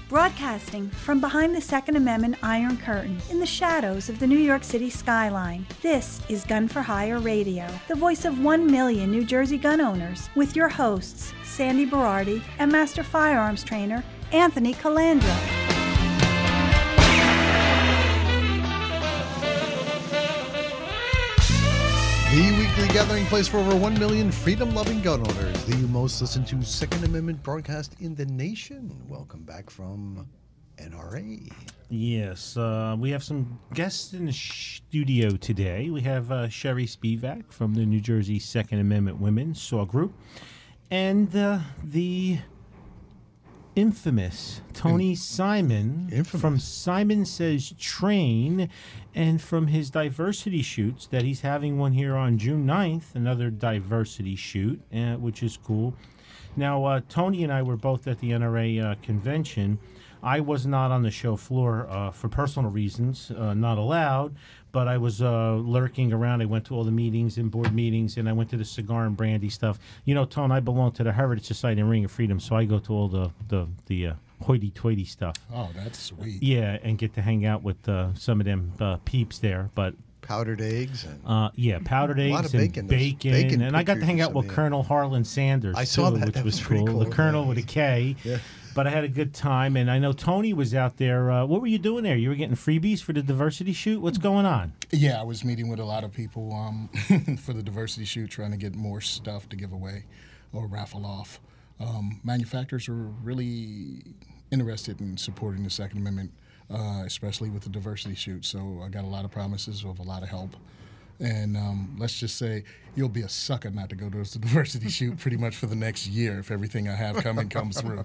Broadcasting from behind the Second Amendment Iron Curtain in the shadows of the New York City skyline, this is Gun for Hire Radio, the voice of 1 million New Jersey gun owners, with your hosts, Sandy Berardi and Master Firearms Trainer, Anthony Calandra. The weekly gathering place for over 1 million freedom-loving gun owners. The most listened to Second Amendment broadcast in the nation. Welcome back from NRA. Yes, we have some guests in the studio today. We have Sherry Spivak from the New Jersey Second Amendment Women SAW Group, and the infamous Tony Simon from Simon Says Train, and from his diversity shoots that he's having one here on June 9th, another diversity shoot, which is cool. Now, Tony and I were both at the NRA convention. I was not on the show floor for personal reasons, not allowed, but I was lurking around. I went to all the meetings and board meetings, and I went to the cigar and brandy stuff. You know, Tone, I belong to the Heritage Society and Ring of Freedom, so I go to all the hoity-toity stuff. Oh, that's sweet. Yeah, and get to hang out with some of them peeps there, but... Powdered eggs. And powdered eggs, a lot of and bacon. And I got to hang out with Colonel Harlan Sanders, I saw that. Which That was pretty cool. The Colonel with a K. Yeah. But I had a good time, and I know Tony was out there. What were you doing there? You were getting freebies for the diversity shoot? What's going on? Yeah, I was meeting with a lot of people for the diversity shoot, trying to get more stuff to give away or raffle off. Manufacturers are really interested in supporting the Second Amendment, especially with the diversity shoot. So I got a lot of promises of a lot of help. And let's just say you'll be a sucker not to go to the diversity shoot pretty much for the next year if everything I have coming comes through.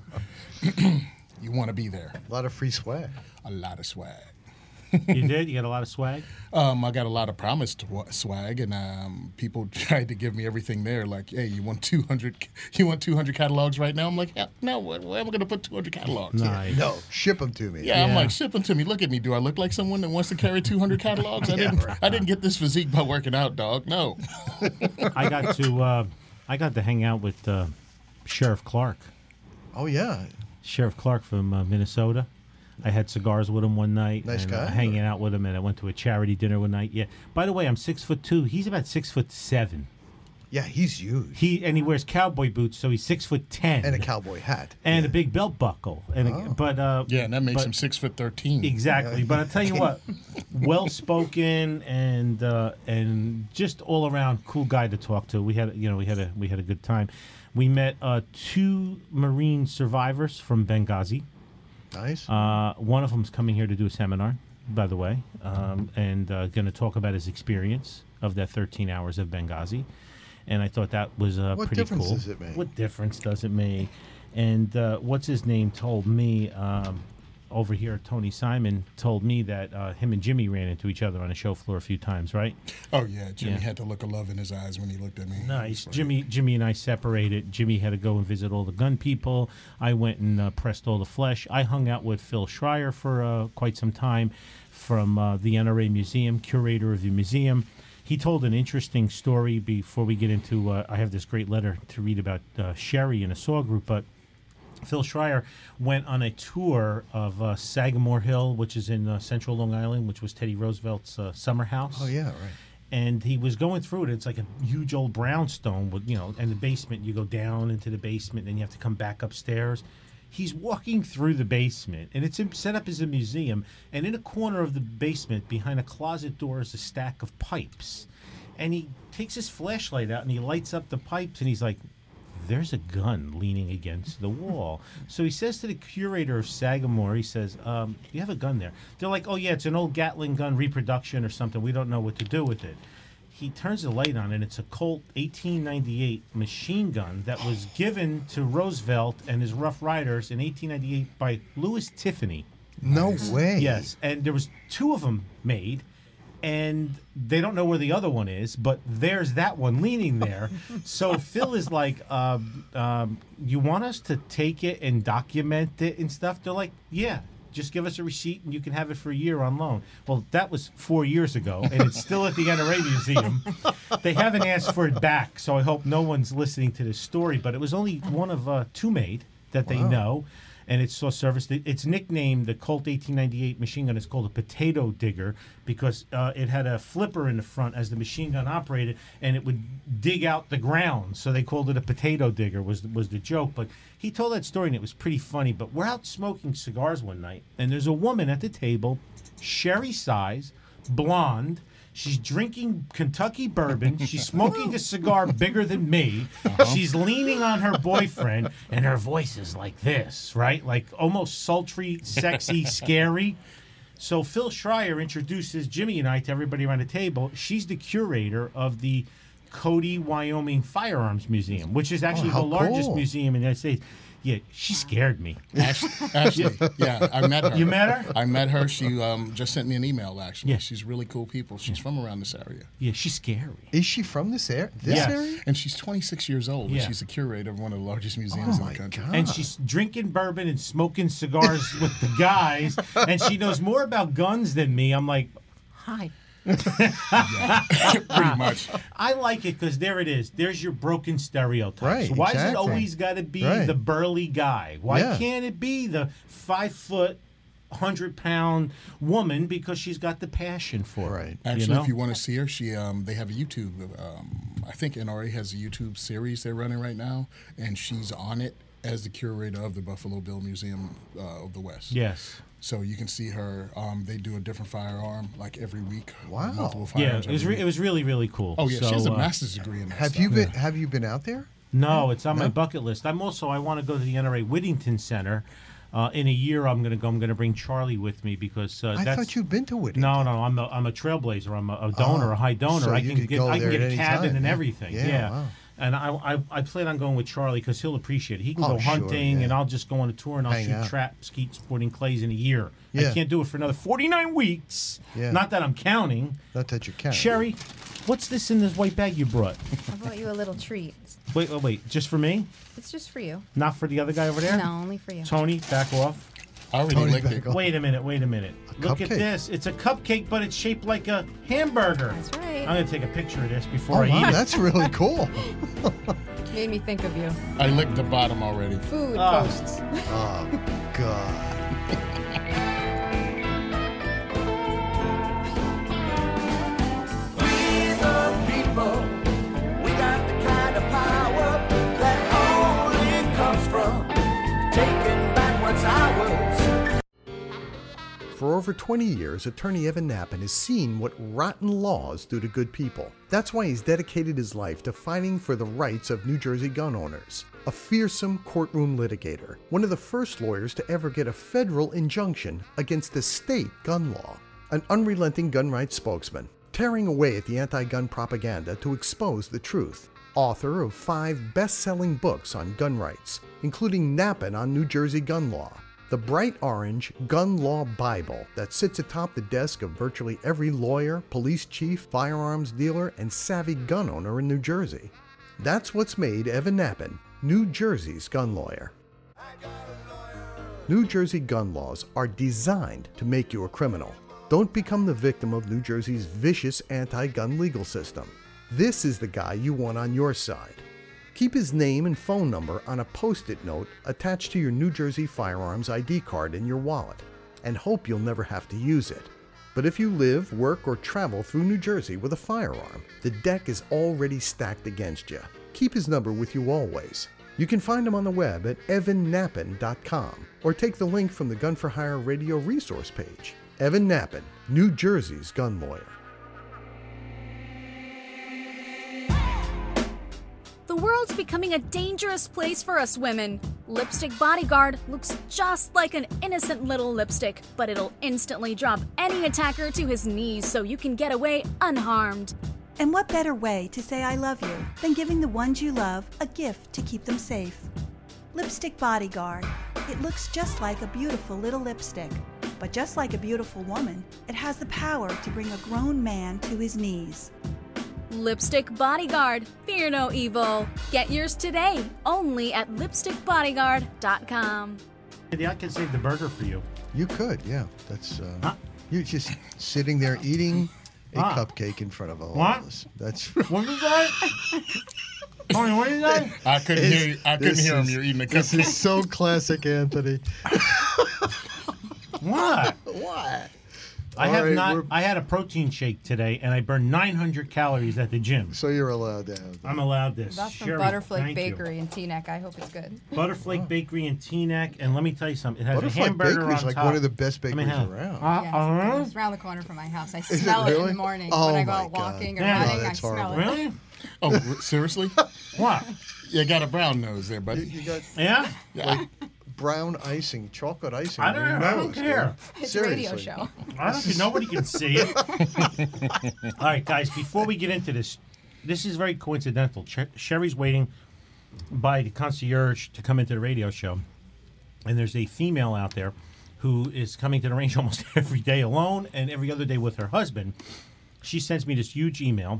You want to be there. A lot of free swag. A lot of swag. You did? You got a lot of swag? I got a lot of promised swag, and people tried to give me everything there. Like, hey, you want 200? You want 200 catalogs right now? I'm like, yeah, no. Where am I going to put 200 catalogs? Nice. No, ship them to me. Yeah, I'm like, ship them to me. Look at me. Do I look like someone that wants to carry 200 catalogs? I didn't get this physique by working out, dog. No. I got to hang out with Sheriff Clark. Oh yeah, Sheriff Clark from Minnesota. I had cigars with him one night. Nice guy. Hanging out with him, and I went to a charity dinner one night. Yeah. By the way, I'm 6'2". He's about 6'7". yeah, he's huge. He wears cowboy boots, so he's 6'10". And a cowboy hat. And a big belt buckle. And Yeah, and that makes him 6'13". Exactly. But I tell you what, well spoken and just all around cool guy to talk to. We had a good time. We met 2 Marine survivors from Benghazi. Nice. One of them's coming here to do a seminar, by the way, and going to talk about his experience of that 13 hours of Benghazi. And I thought that was pretty cool. What difference does it make? What difference does it make? And what's his name told me over here, Tony Simon told me that him and Jimmy ran into each other on the show floor a few times, right? Oh, yeah. Jimmy had the look of love in his eyes when he looked at me. Nice. Jimmy and I separated. Jimmy had to go and visit all the gun people. I went and pressed all the flesh. I hung out with Phil Schreier for quite some time from the NRA Museum, curator of the museum. He told an interesting story before we get into, I have this great letter to read about Sherry in a SAW Group, but Phil Schreier went on a tour of Sagamore Hill, which is in central Long Island, which was Teddy Roosevelt's summer house. Oh, yeah, right. And he was going through it. It's like a huge old brownstone with, and the basement. You go down into the basement, and you have to come back upstairs. He's walking through the basement, and it's set up as a museum. And in a corner of the basement, behind a closet door, is a stack of pipes. And he takes his flashlight out, and he lights up the pipes, and he's like, there's a gun leaning against the wall. So he says to the curator of Sagamore, he says, you have a gun there. They're like, oh, yeah, it's an old Gatling gun reproduction or something. We don't know what to do with it. He turns the light on, and it's a Colt 1898 machine gun that was given to Roosevelt and his Rough Riders in 1898 by Louis Tiffany. No way. Yes, and there was 2 of them made. And they don't know where the other one is, but there's that one leaning there. So Phil is like, you want us to take it and document it and stuff? They're like, yeah, just give us a receipt and you can have it for a year on loan. Well, that was 4 years ago, and it's still at the NRA Museum. They haven't asked for it back, so I hope no one's listening to this story. But it was only one of 2 made that they know. and it saw service. It's nicknamed, the Colt 1898 machine gun is called a potato digger because it had a flipper in the front as the machine gun operated, and it would dig out the ground. So they called it a potato digger was the joke. But he told that story, and it was pretty funny. But we're out smoking cigars one night, and there's a woman at the table, Sherry size, blonde. She's drinking Kentucky bourbon. She's smoking a cigar bigger than me. She's leaning on her boyfriend, and her voice is like this, right? Like almost sultry, sexy, scary. So Phil Schreier introduces Jimmy and I to everybody around the table. She's the curator of the Cody, Wyoming Firearms Museum, which is actually the largest museum in the United States. Yeah, she scared me. Ashley, yeah, I met her. You met her? I met her. She just sent me an email, actually. Yeah. She's really cool people. She's from around this area. Yeah, she's scary. Is she from this area? Yes. And she's 26 years old, and Yeah. she's a curator of one of the largest museums in the country. And she's drinking bourbon and smoking cigars with the guys, and she knows more about guns than me. I'm like, hi. Pretty much. I like it because there it is. There's your broken stereotypes. Right, Why is it exactly. always got to be Right. the burly guy? Why Yeah. can't it be the 5 foot, 100-pound woman because she's got the passion for Right. it? Actually, know? if you want to see her, she they have a YouTube. I think NRA has a YouTube series they're running right now, and she's on it as the curator of the Buffalo Bill Museum of the West. Yes. So you can see her. They do a different firearm like every week. Wow. Multiple Yeah, firearms. it was every week. it was really, really cool. Oh yeah, So, she has a master's degree in that. Have stuff. you been out there? No, it's on my bucket list. I want to go to the NRA Whittington Center. In a year, I'm going to bring Charlie with me because I that's. thought you'd been to Whittington. No, I'm a trailblazer. I'm a donor, a high donor. so I you can could get go I can there get at a any cabin time, and yeah. everything. Yeah, Yeah. wow. And I plan on going with Charlie because he'll appreciate it. He can Oh, go sure, hunting, yeah. and I'll just go on a tour and I'll Hang shoot out. trap, skeet, sporting clays in a year. Yeah. I can't do it for another 49 weeks. Yeah. Not that I'm counting. Not that you can. Sherry, what's this in this white bag you brought? I brought you a little treat. Wait. Just for me? It's just for you. Not for the other guy over there? No, only for you. Tony, back off. I already Tony licked it. Bagel. Wait a minute. Look at cupcake. this. It's a cupcake, but it's shaped like a hamburger. That's right. I'm going to take a picture of this before Oh, I wow, eat it. that's really cool. Made me think of you. I licked the bottom already. Food Ah. posts. Oh, God. We the people, we got the kind of power that only comes from taking back what's ours. For over 20 years, attorney Evan Nappen has seen what rotten laws do to good people. That's why he's dedicated his life to fighting for the rights of New Jersey gun owners. A fearsome courtroom litigator, one of the first lawyers to ever get a federal injunction against a state gun law. An unrelenting gun rights spokesman, tearing away at the anti-gun propaganda to expose the truth. Author of 5 best-selling books on gun rights, including Nappen on New Jersey gun law, the bright orange Gun Law Bible that sits atop the desk of virtually every lawyer, police chief, firearms dealer, and savvy gun owner in New Jersey. That's what's made Evan Nappen New Jersey's gun lawyer. New Jersey gun laws are designed to make you a criminal. Don't become the victim of New Jersey's vicious anti-gun legal system. This is the guy you want on your side. Keep his name and phone number on a Post-it note attached to your New Jersey firearms ID card in your wallet, and hope you'll never have to use it. But if you live, work, or travel through New Jersey with a firearm, the deck is already stacked against you. Keep his number with you always. You can find him on the web at evannappen.com, or take the link from the Gun for Hire radio resource page. Evan Nappen, New Jersey's gun lawyer. The world's becoming a dangerous place for us women. Lipstick Bodyguard looks just like an innocent little lipstick, but it'll instantly drop any attacker to his knees so you can get away unharmed. And what better way to say I love you than giving the ones you love a gift to keep them safe? Lipstick Bodyguard. It looks just like a beautiful little lipstick. But just like a beautiful woman, it has the power to bring a grown man to his knees. Lipstick Bodyguard. Fear no evil. Get yours today, only at lipstickbodyguard.com. Maybe I can save the burger for you. You could, yeah. That's Huh? you're just sitting there eating a Ah. cupcake in front of all What? of us. That's What was that? Tony, what did you say? I couldn't hear you. I couldn't hear him. You're eating a This cupcake. is so classic, Anthony. What? What? I All have right, not. we're- I had a protein shake today, and I burned 900 calories at the gym. So you're allowed to have that. I'm allowed this. That's from Sherry, Butterflake thank you. Bakery in Teaneck. I hope it's good. Butterflake Bakery in Teaneck, and let me tell you something. It has a Butterfly hamburger Bakery is on like top. one of the best Let bakeries me have- around. Yeah, it's around the corner from my house. I it smell it in really? the morning Oh when I go my out walking God. or Yeah. running. Oh, I that's smell horrible. it. Really? Oh, seriously? What? You got a brown nose there, buddy. You got Yeah? Yeah. brown icing, chocolate icing. I on your don't nose, care. dude. It's a radio Seriously. show. I don't think nobody can see it. All right, guys, before we get into this, this is very coincidental. Sherry's waiting by the concierge to come into the radio show, and there's a female out there who is coming to the range almost every day alone and every other day with her husband. She sends me this huge email,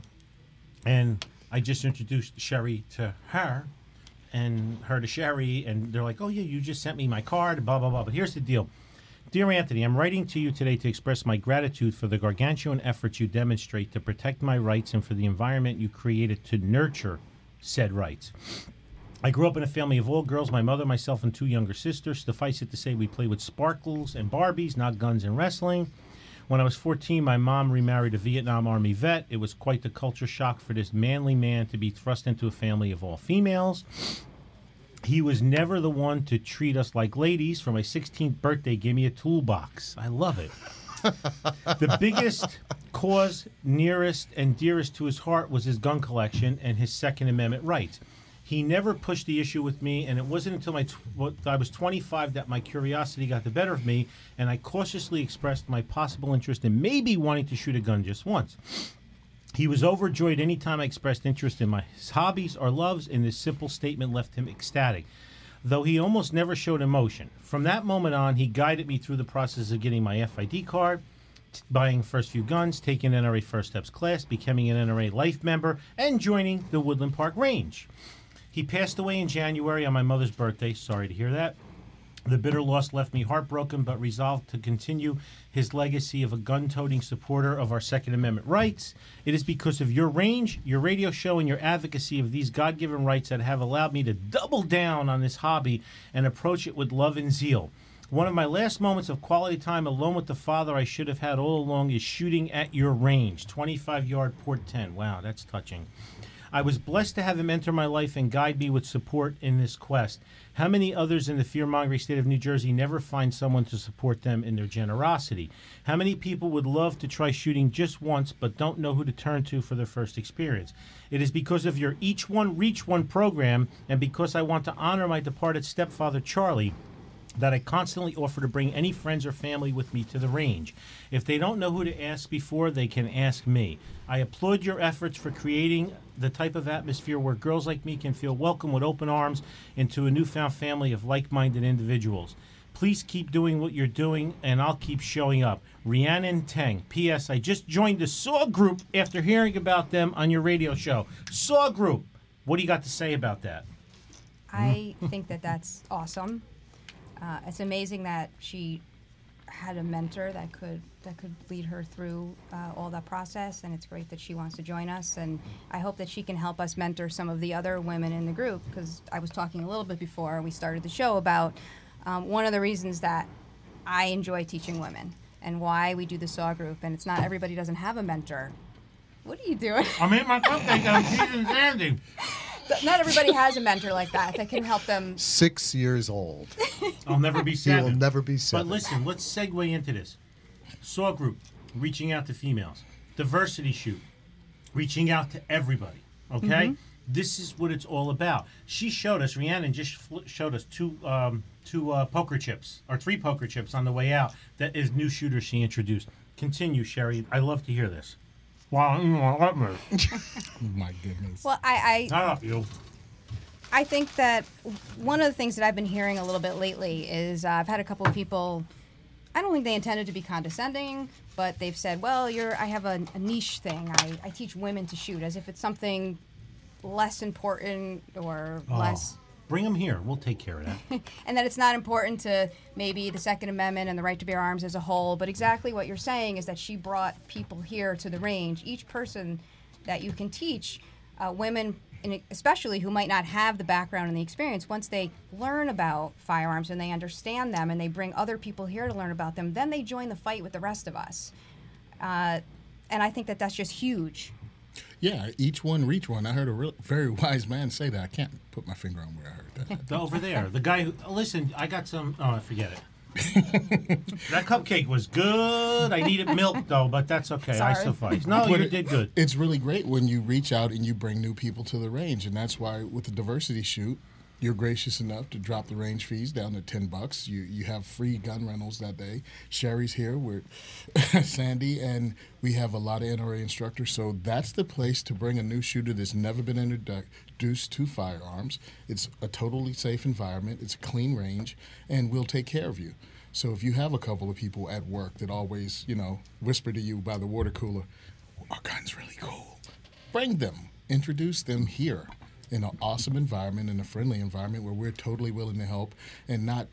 and I just introduced Sherry to her and her to Sherry, and they're like, oh, yeah, you just sent me my card, blah, blah, blah. But here's the deal. Dear Anthony, I'm writing to you today to express my gratitude for the gargantuan efforts you demonstrate to protect my rights and for the environment you created to nurture said rights. I grew up in a family of all girls, my mother, myself, and 2 younger sisters. Suffice it to say, we played with sparkles and Barbies, not guns and wrestling. When I was 14, my mom remarried a Vietnam Army vet. It was quite the culture shock for this manly man to be thrust into a family of all females. He was never the one to treat us like ladies. For my 16th birthday, gave me a toolbox. I love it. The biggest cause nearest and dearest to his heart was his gun collection and his Second Amendment rights. He never pushed the issue with me, and it wasn't until I was 25 that my curiosity got the better of me, and I cautiously expressed my possible interest in maybe wanting to shoot a gun just once. He was overjoyed any time I expressed interest in my hobbies or loves, and this simple statement left him ecstatic, though he almost never showed emotion. From that moment on, he guided me through the process of getting my FID card, buying first few guns, taking NRA First Steps class, becoming an NRA Life member, and joining the Woodland Park Range. He passed away in January on my mother's birthday. Sorry to hear that. The bitter loss left me heartbroken, but resolved to continue his legacy of a gun-toting supporter of our Second Amendment rights. It is because of your range, your radio show, and your advocacy of these God-given rights that have allowed me to double down on this hobby and approach it with love and zeal. One of my last moments of quality time alone with the father I should have had all along is shooting at your range, 25-yard Port 10. Wow, that's touching. I was blessed to have him enter my life and guide me with support in this quest. How many others in the fear-mongering state of New Jersey never find someone to support them in their generosity? How many people would love to try shooting just once but don't know who to turn to for their first experience? It is because of your Each One Reach One program, and because I want to honor my departed stepfather, Charlie, that I constantly offer to bring any friends or family with me to the range. If they don't know who to ask before, they can ask me. I applaud your efforts for creating the type of atmosphere where girls like me can feel welcome with open arms into a newfound family of like-minded individuals. Please keep doing what you're doing, and I'll keep showing up. Rhiannon Teng. P.S. I just joined the SAW Group after hearing about them on your radio show. SAW Group. What do you got to say about that? I think that that's awesome. It's amazing that she had a mentor that could lead her through all that process, and it's great that she wants to join us. And I hope that she can help us mentor some of the other women in the group, because I was talking a little bit before we started the show about one of the reasons that I enjoy teaching women and why we do the SAW Group. And it's not everybody doesn't have a mentor. What are you doing? I'm eating my cupcake. I'm teasing Sandy. Not everybody has a mentor like that can help them. 6 years old. I'll never be He seven. will never be 7. But listen, let's segue into this. SAW Group, reaching out to females. Diversity Shoot, reaching out to everybody. Okay? Mm-hmm. This is what it's all about. She showed us, Rhiannon just showed us two poker chips, or 3 poker chips on the way out. That is new shooters she introduced. Continue, Sherry. I love to hear this. Wow, you want to let me. My goodness. Well, I Not up you. I think that one of the things that I've been hearing a little bit lately is I've had a couple of people, I don't think they intended to be condescending, but they've said, well, I have a niche thing. I teach women to shoot, as if it's something less important or less, Bring them here. We'll take care of that. and that it's not important to maybe the Second Amendment and the right to bear arms as a whole. But exactly what you're saying is that she brought people here to the range. Each person that you can teach, women and especially who might not have the background and the experience, once they learn about firearms and they understand them and they bring other people here to learn about them, then they join the fight with the rest of us. And I think that that's just huge. Yeah, each one reach one. I heard a very wise man say that. I can't put my finger on where I heard that. Over there. The guy who, listen, I got some, oh, forget it. That cupcake was good. I needed milk, though, but that's okay. Sorry. I suffice. No, you did good. It's really great when you reach out and you bring new people to the range, and that's why with the diversity shoot, you're gracious enough to drop the range fees down to $10. You have free gun rentals that day. Sherry's here with Sandy, and we have a lot of NRA instructors. So that's the place to bring a new shooter that's never been introduced to firearms. It's a totally safe environment. It's a clean range, and we'll take care of you. So if you have a couple of people at work that always, whisper to you by the water cooler, our gun's really cool, bring them. Introduce them here. In an awesome environment, in a friendly environment where we're totally willing to help, and not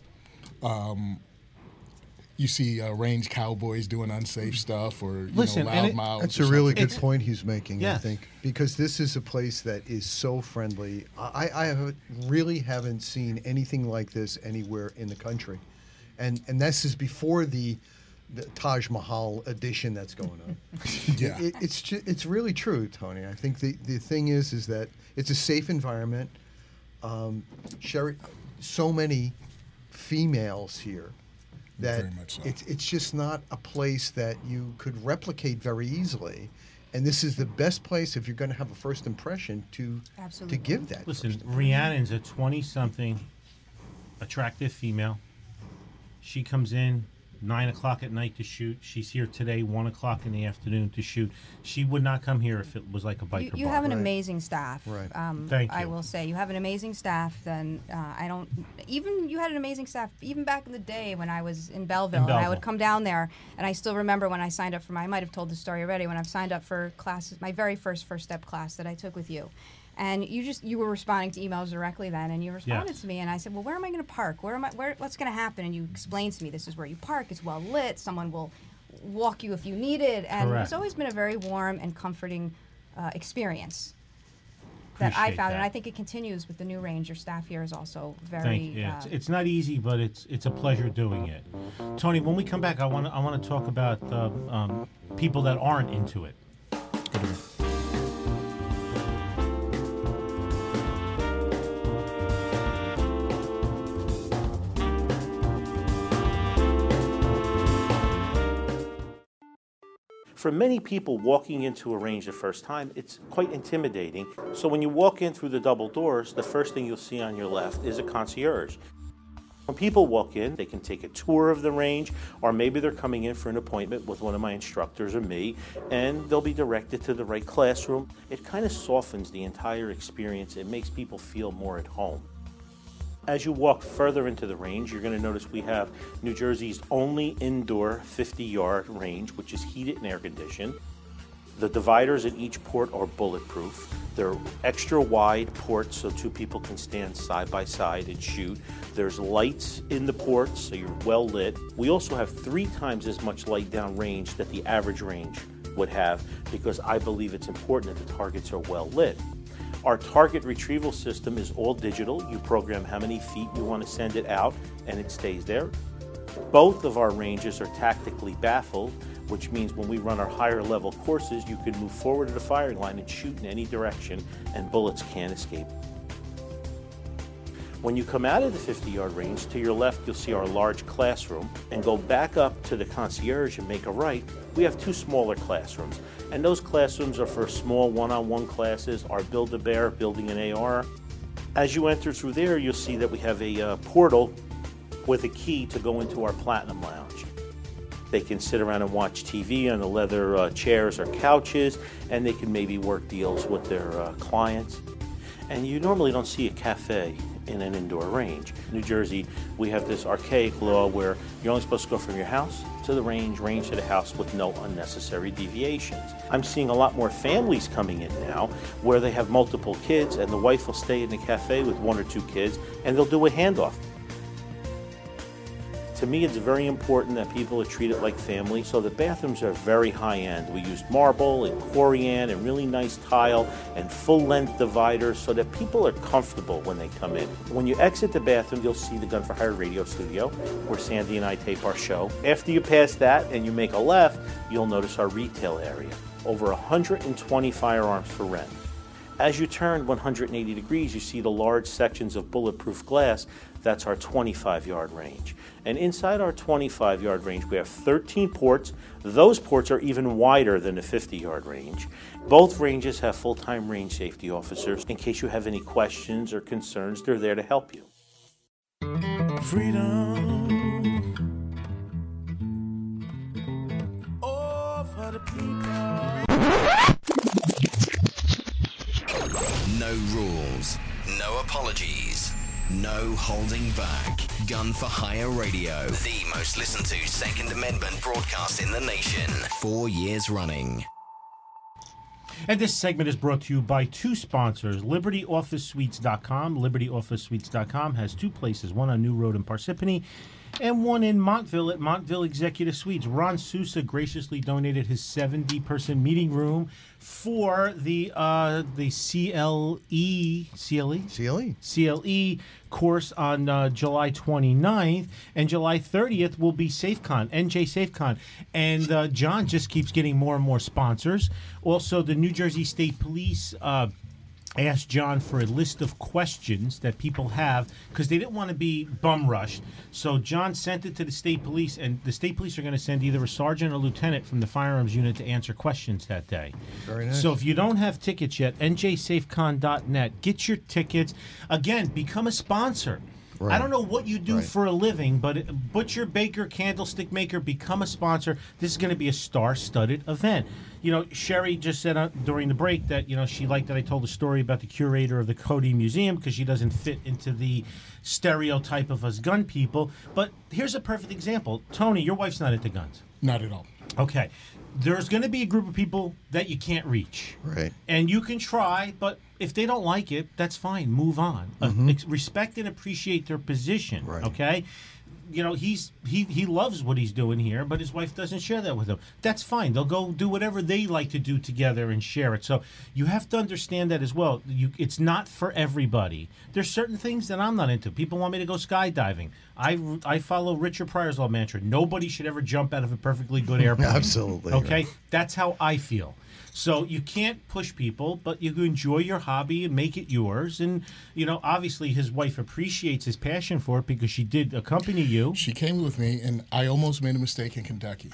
you see range cowboys doing unsafe stuff or loud mouths. That's a really good point he's making, Yes. I think, because this is a place that is so friendly. I really haven't seen anything like this anywhere in the country, and this is before the Taj Mahal edition that's going on. Yeah. It's really true, Tony. I think the thing is that it's a safe environment. Sherry, so many females here that Very much so. it's just not a place that you could replicate very easily. And this is the best place if you're going to have a first impression to Absolutely. give that. Listen, first Rhiannon's a 20-something attractive female. She comes in 9 o'clock at night to shoot. She's here today, 1 o'clock in the afternoon to shoot. She would not come here if it was like a biker You bar. have an Right. amazing staff. Right. Thank I you. will say you have an amazing staff. Then you had an amazing staff even back in the day when I was in Belleville, and I Belleville. would come down there, and I still remember when I signed up for I might have told the story already, when I've signed up for classes, my very first step class that I took with you. And you were responding to emails directly then, and you responded Yes. to me, and I said, well, where am I going to park? What's going to happen? And you explained to me, this is where you park. It's well lit. Someone will walk you if you need it. And Correct. it's always been a very warm and comforting experience that I Appreciate found, and that. I think it continues with the new range. Your staff here is also very. Thank you. Yeah, it's not easy, but it's a pleasure doing it. Tony, when we come back, I want to talk about people that aren't into it. For many people, walking into a range the first time, it's quite intimidating. So when you walk in through the double doors, the first thing you'll see on your left is a concierge. When people walk in, they can take a tour of the range, or maybe they're coming in for an appointment with one of my instructors or me, and they'll be directed to the right classroom. It kind of softens the entire experience. It makes people feel more at home. As you walk further into the range, you're going to notice we have New Jersey's only indoor 50-yard range, which is heated and air conditioned. The dividers at each port are bulletproof. They're extra wide ports so two people can stand side by side and shoot. There's lights in the ports, so you're well lit. We also have 3 times as much light down range that the average range would have, because I believe it's important that the targets are well lit. Our target retrieval system is all digital. You program how many feet you want to send it out, and it stays there. Both of our ranges are tactically baffled, which means when we run our higher level courses, you can move forward to the firing line and shoot in any direction, and bullets can't escape. When you come out of the 50-yard range, to your left you'll see our large classroom, and go back up to the concierge and make a right. We have 2 smaller classrooms, and those classrooms are for small one-on-one classes, our Build-A-Bear, building an AR. As you enter through there, you'll see that we have a portal with a key to go into our Platinum Lounge. They can sit around and watch TV on the leather chairs or couches, and they can maybe work deals with their clients. And you normally don't see a cafe in an indoor range. In New Jersey, we have this archaic law where you're only supposed to go from your house to the range to the house with no unnecessary deviations. I'm seeing a lot more families coming in now where they have multiple kids, and the wife will stay in the cafe with 1 or 2 kids, and they'll do a handoff. To me, it's very important that people are treated like family, so the bathrooms are very high-end. We used marble and corian and really nice tile and full-length dividers so that people are comfortable when they come in. When you exit the bathroom, you'll see the Gun for Hire radio studio, where Sandy and I tape our show. After you pass that and you make a left, you'll notice our retail area. Over 120 firearms for rent. As you turn 180 degrees, you see the large sections of bulletproof glass. That's our 25-yard range. And inside our 25-yard range, we have 13 ports. Those ports are even wider than the 50-yard range. Both ranges have full-time range safety officers. In case you have any questions or concerns, they're there to help you. Freedom. Oh, for the people. No rules, no apologies, no holding back. Gun for Hire Radio, the most listened to Second Amendment broadcast in the nation. 4 years running. And this segment is brought to you by two sponsors, LibertyOfficeSuites.com. LibertyOfficeSuites.com has two places, one on New Road in Parsippany and one in Montville at Montville Executive Suites. Ron Sousa graciously donated his 70-person meeting room for the CLE course on July 29th, and July 30th will be SafeCon, NJ SafeCon. And John just keeps getting more and more sponsors. Also, the New Jersey State Police asked John for a list of questions that people have because they didn't want to be bum rushed. So John sent it to the state police, and the state police are going to send either a sergeant or lieutenant from the firearms unit to answer questions that day. Very nice. So if you don't have tickets yet, njsafecon.net, get your tickets. Again, become a sponsor. Right. I don't know what you do Right. for a living, but butcher, baker, candlestick maker, become a sponsor. This is going to be a star-studded event. You know, Sherry just said during the break that, you know, she liked that I told a story about the curator of the Cody Museum because she doesn't fit into the stereotype of us gun people. But here's a perfect example. Tony, your wife's not into guns. Not at all. Okay. There's going to be a group of people that you can't reach. Right. And you can try, but if they don't like it, that's fine. Move on. Respect and appreciate their position. Right. Okay? You know, he loves what he's doing here, but his wife doesn't share that with him. That's fine. They'll go do whatever they like to do together and share it. So you have to understand that as well. It's not for everybody. There's certain things that I'm not into. People want me to go skydiving. I follow Richard Pryor's law mantra. Nobody should ever jump out of a perfectly good airplane. Absolutely. Okay? That's how I feel. So you can't push people, but you can enjoy your hobby and make it yours. And, you know, obviously his wife appreciates his passion for it because she did accompany you. She came with me, and I almost made a mistake in Kentucky.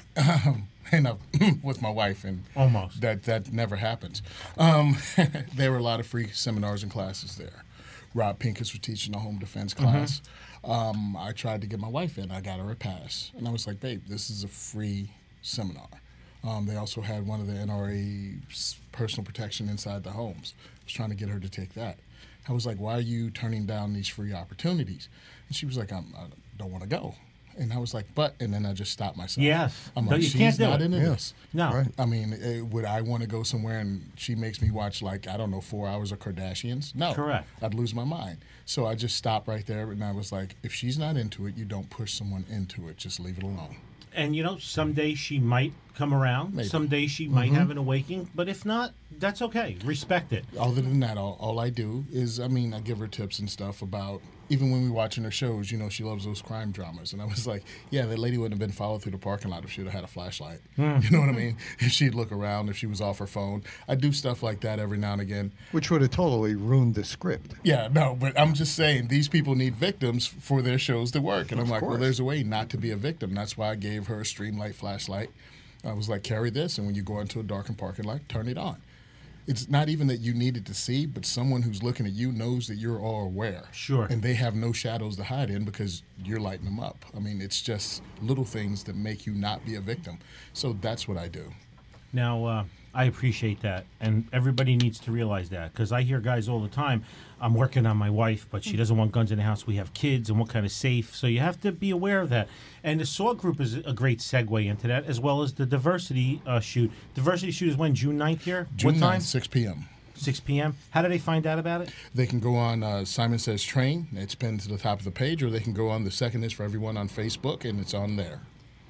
With my wife, and almost that never happens. There were a lot of free seminars and classes there. Rob Pincus was teaching a home defense class. I tried to get my wife in. I got her a pass, and I was like, "Babe, this is a free seminar." They also had one of the NRA personal protection inside the homes. I was trying to get her to take that. I was like, "Why are you turning down these free opportunities?" And she was like, I don't want to go. And I was like, and then I just stopped myself. Yes. I'm No, like, you she's can't do not it. into this. No. Right. I mean, would I want to go somewhere and she makes me watch, 4 hours of Kardashians? No. Correct. I'd lose my mind. So I just stopped right there, and I was like, if she's not into it, you don't push someone into it. Just leave it alone. And, you know, someday she might come around. Maybe. Someday she might have an awakening. But if not, that's okay. Respect it. Other than that, all I do is, I give her tips and stuff about, even when we're watching her shows, you know, she loves those crime dramas. And I was like, yeah, that lady wouldn't have been followed through the parking lot if she would have had a flashlight. You know what I mean? If she'd look around, if she was off her phone. I do stuff like that every now and again. Which would have totally ruined the script. Yeah, no, but I'm just saying, these people need victims for their shows to work. And I'm like, well, there's a way not to be a victim. That's why I gave her a Streamlight flashlight. I was like, carry this, and when you go into a darkened parking lot, turn it on. It's not even that you needed to see, but someone who's looking at you knows that you're all aware. Sure. And they have no shadows to hide in because you're lighting them up. I mean, it's just little things that make you not be a victim. So that's what I do. Now, I appreciate that, and everybody needs to realize that, because I hear guys all the time, I'm working on my wife, but she doesn't want guns in the house. We have kids, and what kind of safe? So you have to be aware of that. And the SAW group is a great segue into that, as well as the diversity shoot. Diversity shoot is when, June 9th here? June what time? 9th, 6 p.m. 6 p.m. How do they find out about it? They can go on Simon Says Train. It's pinned to the top of the page, or they can go on The Second Is for Everyone on Facebook, and it's on there.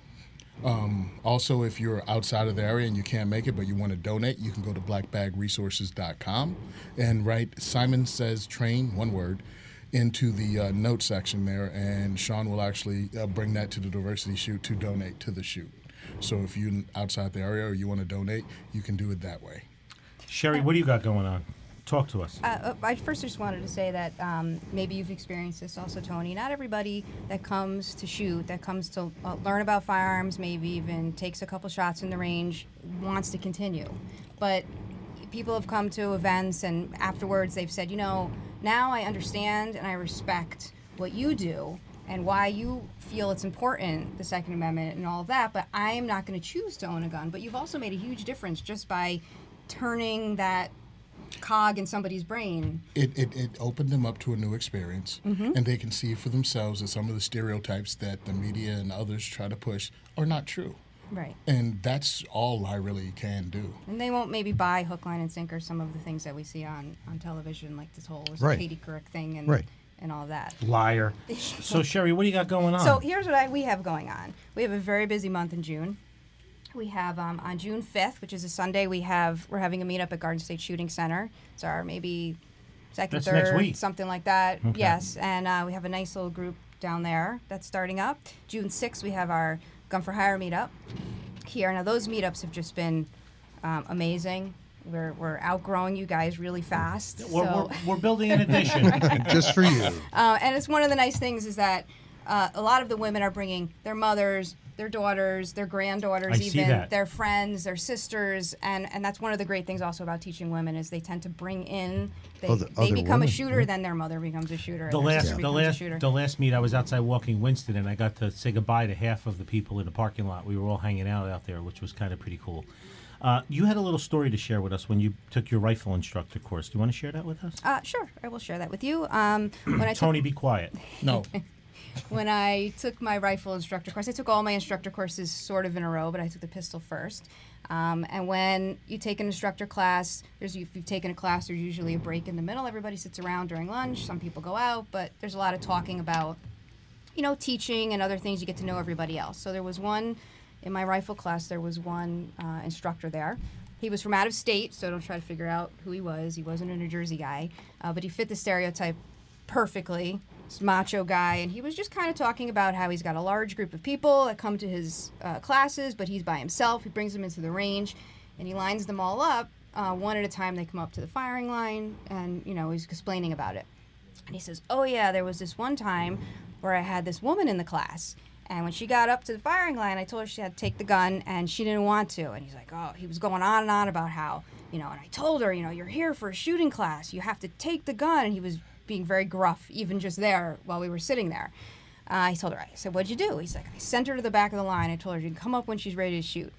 Also, if you're outside of the area and you can't make it but you want to donate, you can go to blackbagresources.com and write Simon Says Train, one word, into the note section there, and Sean will actually bring that to the diversity shoot to donate to the shoot. So if you're outside the area or you want to donate, you can do it that way. Sherry, what do you got going on? Talk to us. I first just wanted to say that maybe you've experienced this also, Tony. Not everybody that comes to shoot, that comes to learn about firearms, maybe even takes a couple shots in the range, wants to continue. But people have come to events and afterwards they've said, now I understand and I respect what you do and why you feel it's important, the Second Amendment and all of that, but I am not going to choose to own a gun. But you've also made a huge difference just by turning that cog in somebody's brain. It opened them up to a new experience, Mm-hmm. and they can see for themselves that some of the stereotypes that the media and others try to push are not true. Right. And that's all I really can do. And they won't maybe buy hook, line, and sinker some of the things that we see on television, like this whole Right. Katie Couric thing and Right. and all that. Liar. So, Sherry, what do you got going on? So here's what we have going on. We have a very busy month in June. We have on June 5th, which is a Sunday, we're having a meetup at Garden State Shooting Center. It's our maybe second, That's next third, week. something like that. Okay. Yes, and we have a nice little group down there that's starting up. June 6th, we have our Gun for Hire meetup here. Now those meetups have just been amazing. We're outgrowing you guys really fast. We're building an addition. Just for you. And it's one of the nice things is that a lot of the women are bringing their mothers, their daughters, their granddaughters, I see even that. their friends, their sisters, and that's one of the great things also about teaching women is they tend to bring in. They Other become women, a shooter, yeah. then their mother becomes a shooter. The and their last, sister the becomes a last, shooter. the last meet, I was outside walking Winston, and I got to say goodbye to half of the people in the parking lot. We were all hanging out there, which was kind of pretty cool. You had a little story to share with us when you took your rifle instructor course. Do you want to share that with us? Sure, I will share that with you. When I Tony, be quiet. No. When I took my rifle instructor course, I took all my instructor courses sort of in a row, but I took the pistol first. And when you take an instructor class, if you've taken a class, there's usually a break in the middle. Everybody sits around during lunch. Some people go out, but there's a lot of talking about, teaching and other things. You get to know everybody else. So there was one, in my rifle class, there was one instructor there. He was from out of state, so don't try to figure out who he was. He wasn't a New Jersey guy, but he fit the stereotype perfectly. Macho guy, and he was just kind of talking about how he's got a large group of people that come to his classes, but he's by himself. He brings them into the range, and he lines them all up. One at a time, they come up to the firing line, and, he's explaining about it. And he says, oh, yeah, there was this one time where I had this woman in the class, and when she got up to the firing line, I told her she had to take the gun, and she didn't want to. And he's like, he was going on and on about how, and I told her, you're here for a shooting class. You have to take the gun. And he was being very gruff, even just there while we were sitting there. I told her, I said, what'd you do? He's like, I sent her to the back of the line. I told her she can come up when she's ready to shoot.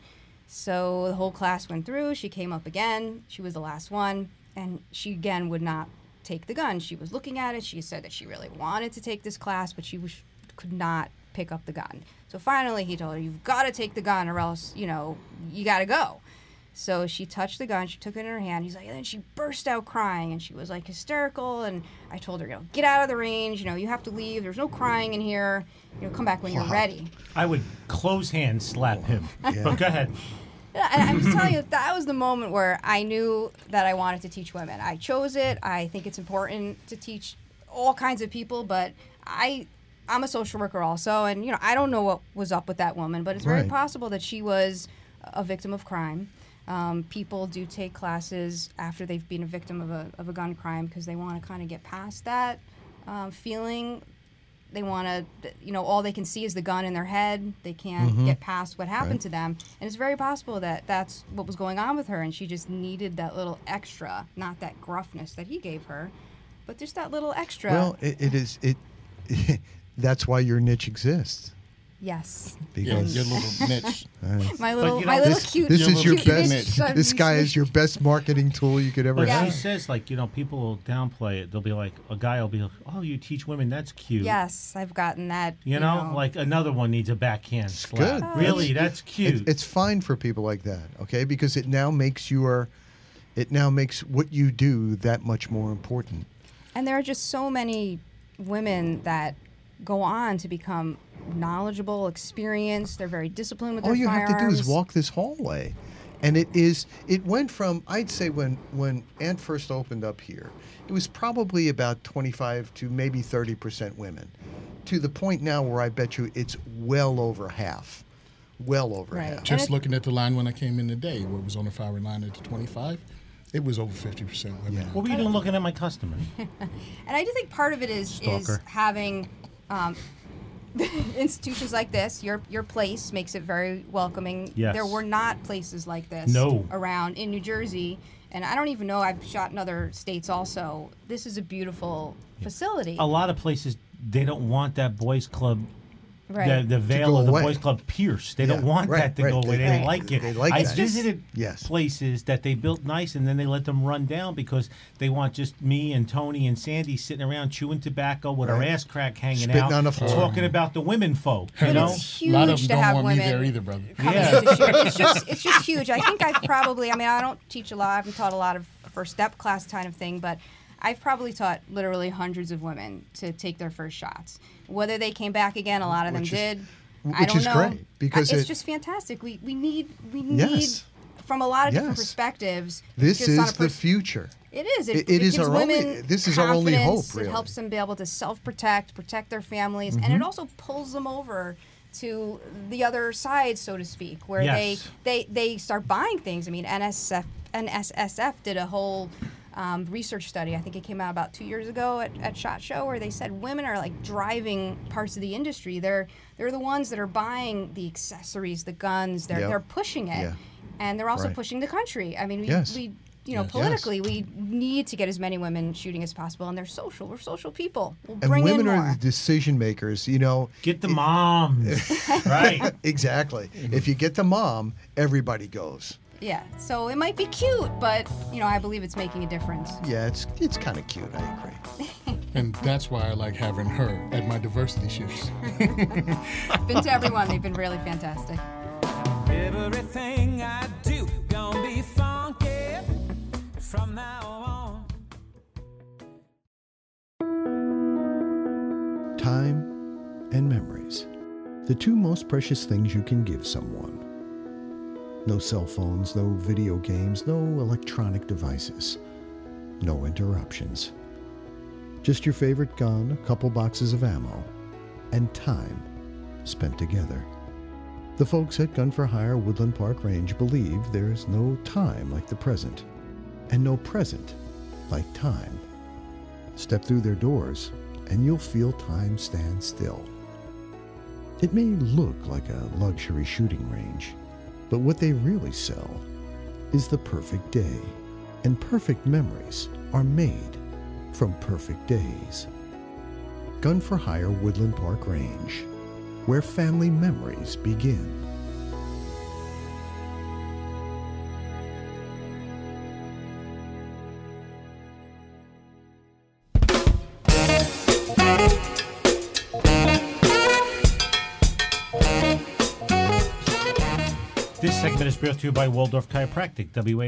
So the whole class went through. She came up again. She was the last one. And she, again, would not take the gun. She was looking at it. She said that she really wanted to take this class, but she could not pick up the gun. So finally he told her, you've got to take the gun or else, you got to go. So she touched the gun, she took it in her hand. He's like, and then she burst out crying, and she was like hysterical. And I told her, get out of the range. You have to leave. There's no crying in here. Come back when you're ready. I would close hand slap him. Yeah. But go ahead. And I'm just telling you, that was the moment where I knew that I wanted to teach women. I chose it. I think it's important to teach all kinds of people, but I'm a social worker also, and I don't know what was up with that woman, but it's very Right. possible that she was a victim of crime. People do take classes after they've been a victim of a gun crime because they want to kind of get past that feeling. They want to, all they can see is the gun in their head. They can't get past what happened to them. And it's very possible that that's what was going on with her, and she just needed that little extra, not that gruffness that he gave her, but just that little extra. Well, it is. That's why your niche exists. Yes. Because your little niche. My little, you know, my little this, cute. this is your cute best. niche. This guy is your best marketing tool you could ever But have. she says, people will downplay it. They'll be like, a guy will be like, oh, you teach women, that's cute. Yes, I've gotten that. You know, like another one needs a backhand slap. good. Really, that's cute. It's fine for people like that, okay? Because it now makes your it now makes what you do that much more important. And there are just so many women that go on to become knowledgeable, experienced. They're very disciplined with All their you firearms. have to do is walk this hallway. And it went from, I'd say when Ant first opened up here, it was probably about 25 to maybe 30% women, to the point now where I bet you it's well over half. Well over Right. half. Just looking at the line when I came in today, where it was on the firing line at the 25, it was over 50% women. What were you doing looking at my customers? And I do think part of it is Stalker. having institutions like this. Your place makes it very welcoming. Yes. There were not places like this No. around in New Jersey, and I don't even know. I've shot in other states also. This is a beautiful facility. A lot of places, they don't want that boys club, Right. the veil go of the away. boys club pierced. They Yeah, don't want right, that to right. go away. They Right. like it. They like I that. visited Yes. places that they built nice, and then they let them run down because they want just me and Tony and Sandy sitting around chewing tobacco with our Right. ass crack hanging Spitting out, on the floor. talking about the women folk. You But know, it's A lot of huge them to don't have want me women there either, brother. coming Yeah. into shoot. It's just huge. I think I've probably, I mean, I don't teach a lot. I haven't taught a lot of first step class kind of thing, but I've probably taught literally hundreds of women to take their first shots. Whether they came back again, a lot of them Which is- did. I which don't is know. great, because it's it- just fantastic. We need Yes. from a lot of different Yes. perspectives. This just on is a the future. It is. It It is gives our only- women this is our only hope, confidence. really. It helps them be able to self-protect, protect their families, and it also pulls them over to the other side, so to speak, where Yes. they start buying things. I mean, NSSF did a whole research study. I think it came out about 2 years ago at SHOT Show, where they said women are like driving parts of the industry. They're the ones that are buying the accessories, the guns. Yep. They're pushing it, Yeah. and they're also Right. pushing the country. I mean, Yes. we you know, Yes. politically, we need to get as many women shooting as possible, and they're social. We're social people. We'll And bring women in are more. the decision makers, you know. get the moms, right? Exactly. If you get the mom, everybody goes. Yeah, so it might be cute, but you know, I believe it's making a difference. Yeah, it's kind of cute. I agree. And that's why I like having her at my diversity shoots. Been to everyone; they've been really fantastic. Everything I do gonna be funky from now on. Time and memories. The two most precious things you can give someone. No cell phones, no video games, no electronic devices. No interruptions. Just your favorite gun, a couple boxes of ammo, and time spent together. The folks at Gun for Hire Woodland Park Range believe there's no time like the present, and no present like time. Step through their doors, and you'll feel time stand still. It may look like a luxury shooting range, but what they really sell is the perfect day, and perfect memories are made from perfect days. Gun for Hire Woodland Park Range, where family memories begin. This segment is brought to you by Waldorf Chiropractic,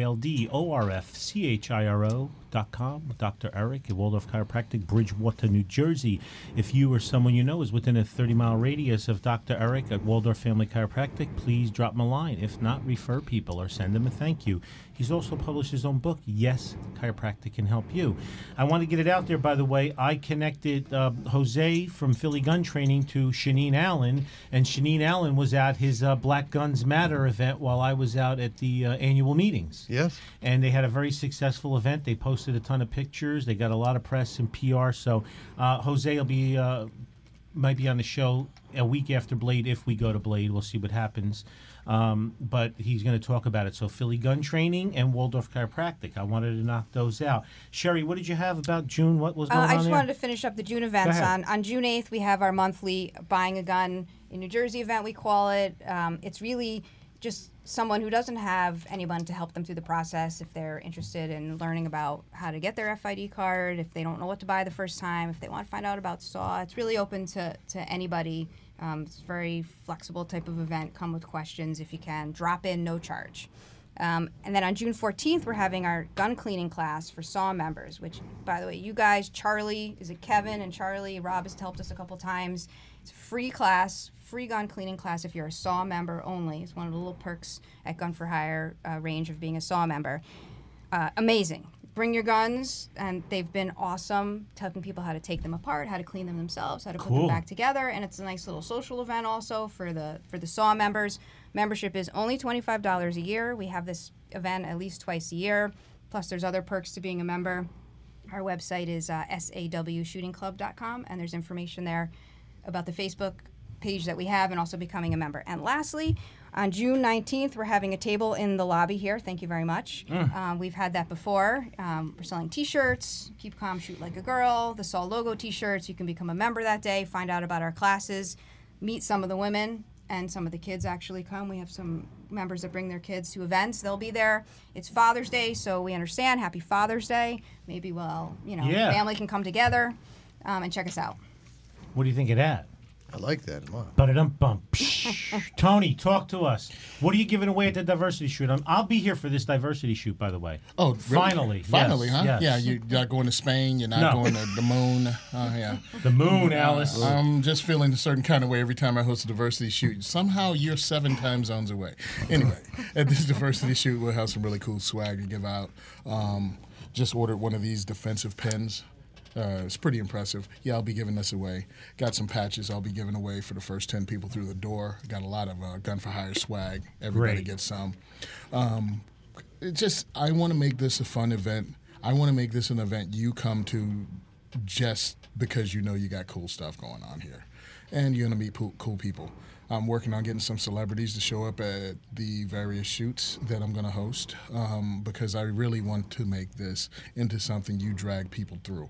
WALDORFCHIRO.com, with Dr. Eric at Waldorf Chiropractic, Bridgewater, New Jersey. If you or someone you know is within a 30-mile radius of Dr. Eric at Waldorf Family Chiropractic, please drop him a line. If not, refer people or send him a thank you. He's also published his own book, Yes, Chiropractic Can Help You. I want to get it out there, by the way. I connected Jose from Philly Gun Training to Shanine Allen, and Shanine Allen was at his Black Guns Matter event while I was out at the annual meetings. Yes. And they had a very successful event. They posted a ton of pictures. They got a lot of press and PR. So Jose will be might be on the show a week after Blade if we go to Blade. We'll see what happens. But he's going to talk about it. So Philly Gun Training and Waldorf Chiropractic. I wanted to knock those out. Sherry, what did you have about June? What was going on I just there? wanted to finish up the June events. ahead. On June 8th, we have our monthly Buying a Gun in New Jersey event, we call it. It's really just someone who doesn't have anyone to help them through the process if they're interested in learning about how to get their FID card, if they don't know what to buy the first time, if they want to find out about SAW. It's really open to anybody. It's a very flexible type of event. Come with questions if you can. Drop in, no charge. And then on June 14th, we're having our gun cleaning class for SAW members, which, by the way, you guys, Charlie, is it Kevin and Charlie? Rob has helped us a couple times. It's a free class, free gun cleaning class if you're a SAW member only. It's one of the little perks at Gun for Hire range of being a SAW member. Amazing. Bring your guns, and they've been awesome, telling people how to take them apart, how to clean them themselves, how to put them back together, and it's a nice little social event also for the SAW members. Membership is only $25 a year. We have this event at least twice a year, plus there's other perks to being a member. Our website is sawshootingclub.com, and there's information there about the Facebook page that we have and also becoming a member. And lastly, on June 19th, we're having a table in the lobby here. Thank you very much. We've had that before. We're selling T-shirts, Keep Calm, Shoot Like a Girl, the SAW logo T-shirts. You can become a member that day, find out about our classes, meet some of the women, and some of the kids actually come. We have some members that bring their kids to events. They'll be there. It's Father's Day, so we understand. Happy Father's Day. Maybe, family can come together and check us out. What do you think of that? I like that. Ba-da-dum-bum. Tony, talk to us. What are you giving away at the diversity shoot? I'll be here for this diversity shoot, by the way. Oh, really? Finally, yes, huh? Yes. Yeah, you're not going to Spain. You're not going to the moon. Yeah. The moon, Alice. I'm just feeling a certain kind of way every time I host a diversity shoot. Somehow you're 7 time zones away. Anyway, at this diversity shoot, we'll have some really cool swag to give out. Just ordered one of these defensive pens. It's pretty impressive. Yeah, I'll be giving this away. Got some patches I'll be giving away for the first 10 people through the door. Got a lot of Gun for Hire swag. Everybody gets some. I want to make this a fun event. I want to make this an event you come to just because you know you got cool stuff going on here. And you're going to meet cool people. I'm working on getting some celebrities to show up at the various shoots that I'm going to host because I really want to make this into something you drag people through.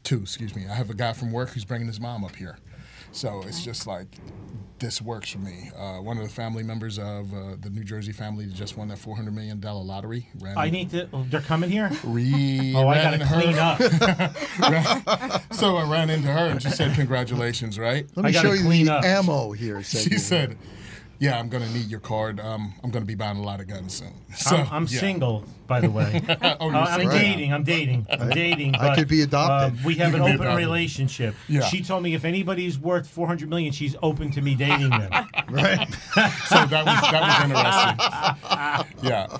I have a guy from work who's bringing his mom up here. So it's just like, this works for me. One of the family members of the New Jersey family that just won that $400 million lottery. They're coming here? I got to clean up. So I ran into her and she said, congratulations, right? Let me show you the ammo here. She said, yeah, I'm going to need your card. I'm going to be buying a lot of guns soon. So, I'm single, by the way. I'm dating. But, I could be adopted. We have an open relationship. Yeah. She told me if anybody's worth $400 million, she's open to me dating them. Right. So that was interesting. Yeah.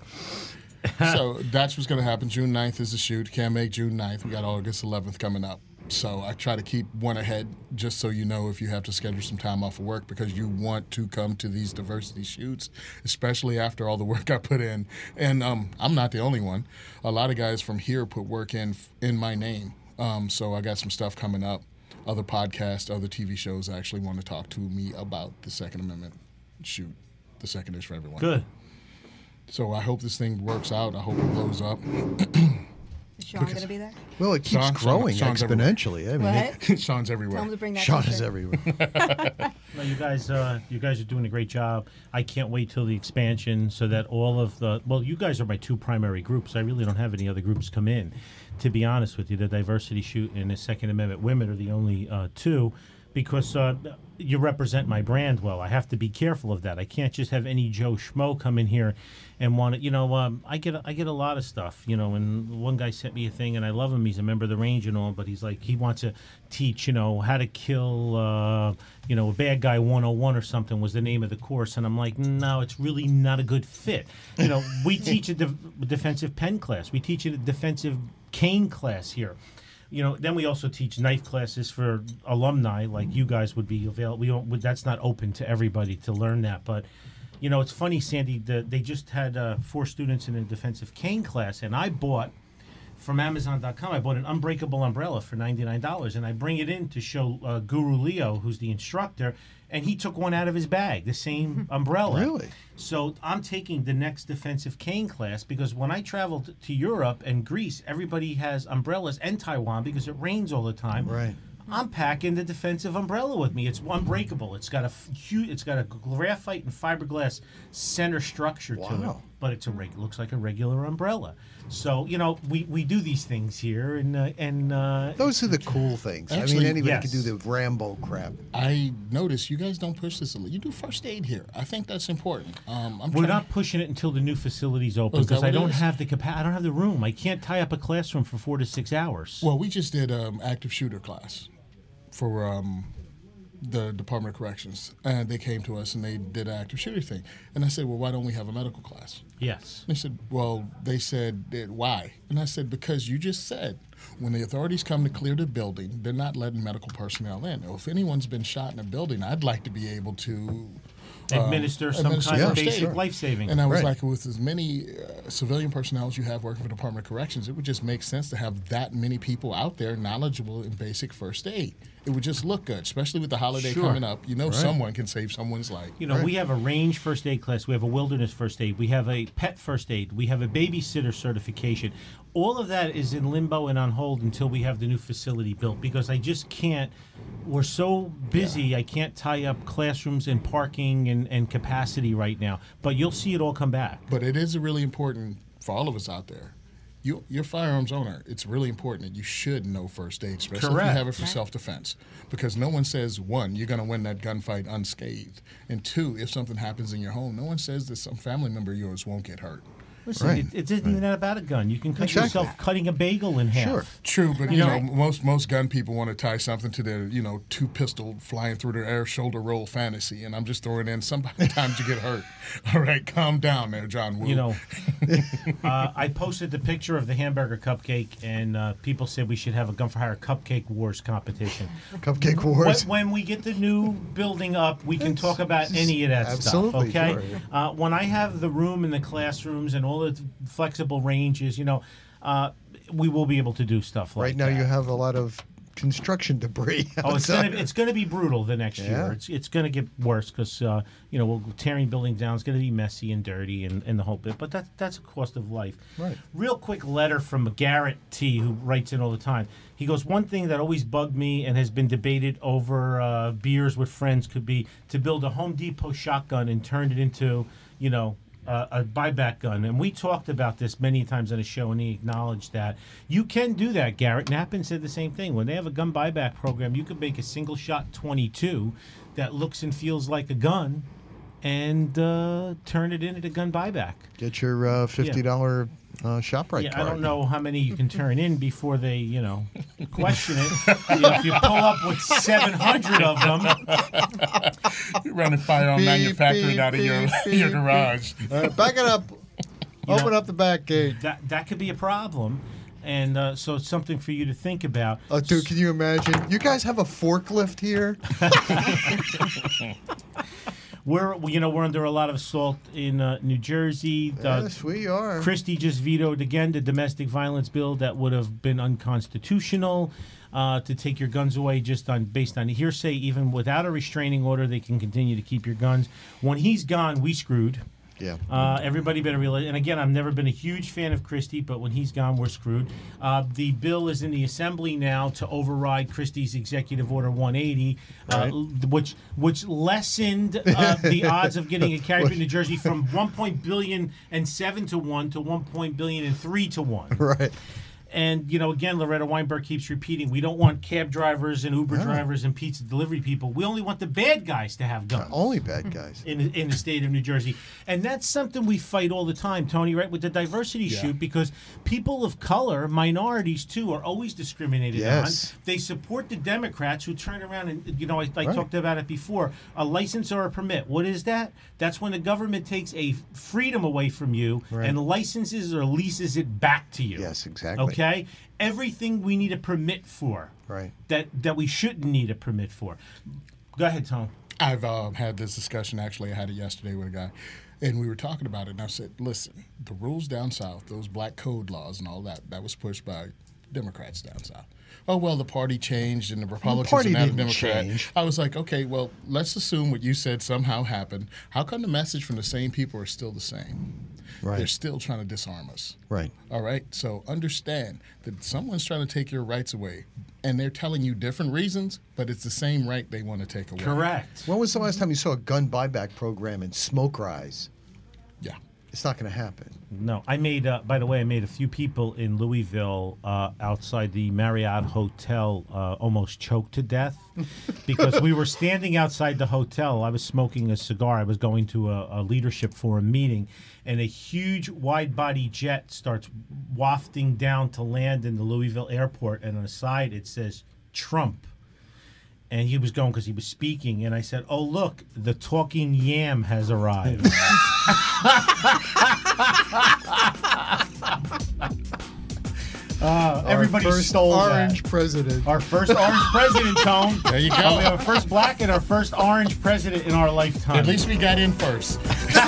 So that's what's going to happen. June 9th is the shoot. Can't make June 9th. We got August 11th coming up. So I try to keep one ahead just so you know if you have to schedule some time off of work because you want to come to these diversity shoots, especially after all the work I put in. And I'm not the only one. A lot of guys from here put work in my name. So I got some stuff coming up. Other podcasts, other TV shows actually want to talk to me about the Second Amendment shoot. The second is for everyone. Good. So I hope this thing works out. I hope it blows up. Is Sean going to be there? Well, it keeps growing exponentially. What? Sean's everywhere. Tell him to bring that Sean t-shirt. is everywhere. No, you guys are doing a great job. I can't wait till the expansion so that all of you guys are my 2 primary groups. I really don't have any other groups come in. To be honest with you, the diversity shoot and the Second Amendment women are the only 2 because you represent my brand well. I have to be careful of that. I can't just have any Joe Schmo come in here and want to, I get a lot of stuff, and one guy sent me a thing and I love him. He's a member of the range and all, but he's like, he wants to teach, how to kill, a bad guy 101 or something was the name of the course. And I'm like, no, it's really not a good fit. We teach a defensive pen class. We teach a defensive cane class here. Then we also teach knife classes for alumni, like you guys would be available. That's not open to everybody to learn that. But, it's funny, Sandy, they just had 4 students in a defensive cane class, and I bought, from Amazon.com, I bought an unbreakable umbrella for $99, and I bring it in to show Guru Leo, who's the instructor, and he took one out of his bag, the same umbrella. Really? So I'm taking the next defensive cane class because when I traveled to Europe and Greece, everybody has umbrellas, and Taiwan because it rains all the time. Right. I'm packing the defensive umbrella with me. It's unbreakable. It's got a graphite and fiberglass center structure to it. but it looks like a regular umbrella. So we do these things here, and those are the cool things. Actually, anybody yes. can do the Rambo crap. I notice you guys don't push this. You do first aid here. I think that's important. We're not pushing it until the new facility's open is that because I what it don't is? have the I don't have the room. I can't tie up a classroom for 4 to 6 hours. Well, we just did active shooter class for the Department of Corrections, and they came to us and they did an active shooter thing. And I said, well, why don't we have a medical class? Yes. They said, why? And I said, because you just said when the authorities come to clear the building, they're not letting medical personnel in. If anyone's been shot in a building, I'd like to be able to Administer some kind of first basic aid. life-saving. And I was Right. like, with as many civilian personnel as you have working for the Department of Corrections, it would just make sense to have that many people out there knowledgeable in basic first aid. It would just look good, especially with the holiday Sure. coming up. Someone can save someone's life. We have a range first aid class. We have a wilderness first aid. We have a pet first aid. We have a babysitter certification. All of that is in limbo and on hold until we have the new facility built because I just can't. We're so busy, I can't tie up classrooms and parking and capacity right now. But you'll see it all come back. But it is really important for all of us out there. You're a firearms owner. It's really important that you should know first aid, especially if Correct. you have it for self-defense. Because no one says, one, you're going to win that gunfight unscathed. And two, if something happens in your home, no one says that some family member of yours won't get hurt. Listen, Right. it isn't even that about a gun. You can cut Exactly. yourself cutting a bagel in half. Sure. True, but most gun people want to tie something to their 2-pistol flying through their air shoulder roll fantasy, and I'm just throwing in sometimes you get hurt. All right, calm down there, John Woo. I posted the picture of the hamburger cupcake, and people said we should have a Gun for Hire Cupcake Wars competition. Cupcake Wars. When we get the new building up, we can talk about any of that Absolutely, stuff. Okay. sure. When I have the room and the classrooms and all the flexible ranges, we will be able to do stuff like Right now, that. you have a lot of construction debris. Oh, outside. it's gonna be brutal the next Yeah. year. It's gonna get worse because we're tearing buildings down. It's gonna be messy and dirty and the whole bit. But that's a cost of life. Right. Real quick letter from Garrett T, who writes in all the time. He goes, one thing that always bugged me and has been debated over beers with friends could be to build a Home Depot shotgun and turn it into a buyback gun. And we talked about this many times on the show, and he acknowledged that. You can do that, Garrett. Knappen said the same thing. When they have a gun buyback program, you could make a single-shot .22 that looks and feels like a gun and turn it into gun buyback. Get your $50 ShopRite Yeah, card. I don't know how many you can turn in before they, question it. If you pull up with 700 of them, You're running firearm manufacturing out of your garage. Back it up. Open up the back gate. that could be a problem. And so it's something for you to think about. Oh, dude, can you imagine? You guys have a forklift here? We're under a lot of assault in New Jersey. Yes, we are. Christie just vetoed again the domestic violence bill that would have been unconstitutional to take your guns away based on hearsay. Even without a restraining order, they can continue to keep your guns. When he's gone, we screwed. Yeah. Everybody better realize. And again, I've never been a huge fan of Christie, but when he's gone, we're screwed. The bill is in the Assembly now to override Christie's Executive Order 180, which lessened the odds of getting a carry in New Jersey from 1 billion and 7 to 1 to 1 billion and 3 to 1. Right. And, again, Loretta Weinberg keeps repeating, we don't want cab drivers and Uber drivers and pizza delivery people. We only want the bad guys to have guns. Only bad guys. In the state of New Jersey. And that's something we fight all the time, Tony, right, with the diversity shoot, because people of color, minorities too, are always discriminated on. They support the Democrats who turn around and, I talked about it before, a license or a permit. What is that? That's when the government takes a freedom away from you and licenses or leases it back to you. Yes, exactly. Okay? Everything we need a permit for. Right. That we shouldn't need a permit for. Go ahead, Tom. I've had this discussion. Actually, I had it yesterday with a guy, and we were talking about it. And I said, listen, the rules down south, those black code laws and all that was pushed by Democrats down south. Oh, well, the party changed and the Republicans party are now the didn't Democrat. change. I was like, okay, well, let's assume what you said somehow happened. How come the message from the same people are still the same? Right. They're still trying to disarm us. Right. All right? So understand that someone's trying to take your rights away, and they're telling you different reasons, but it's the same right they want to take away. Correct. When was the last time you saw a gun buyback program in Smoke Rise? Yeah. It's not going to happen. No, I made. By the way, I made a few people in Louisville outside the Marriott Hotel almost choke to death because we were standing outside the hotel. I was smoking a cigar. I was going to a leadership forum meeting, and a huge wide-body jet starts wafting down to land in the Louisville airport. And on the side it says Trump. And he was going because he was speaking, and I said, "Oh, look, the talking yam has arrived." Everybody stole orange that. president. Our first orange president, Tone. There you go. We have our first black and our first orange president in our lifetime. At least we got in first.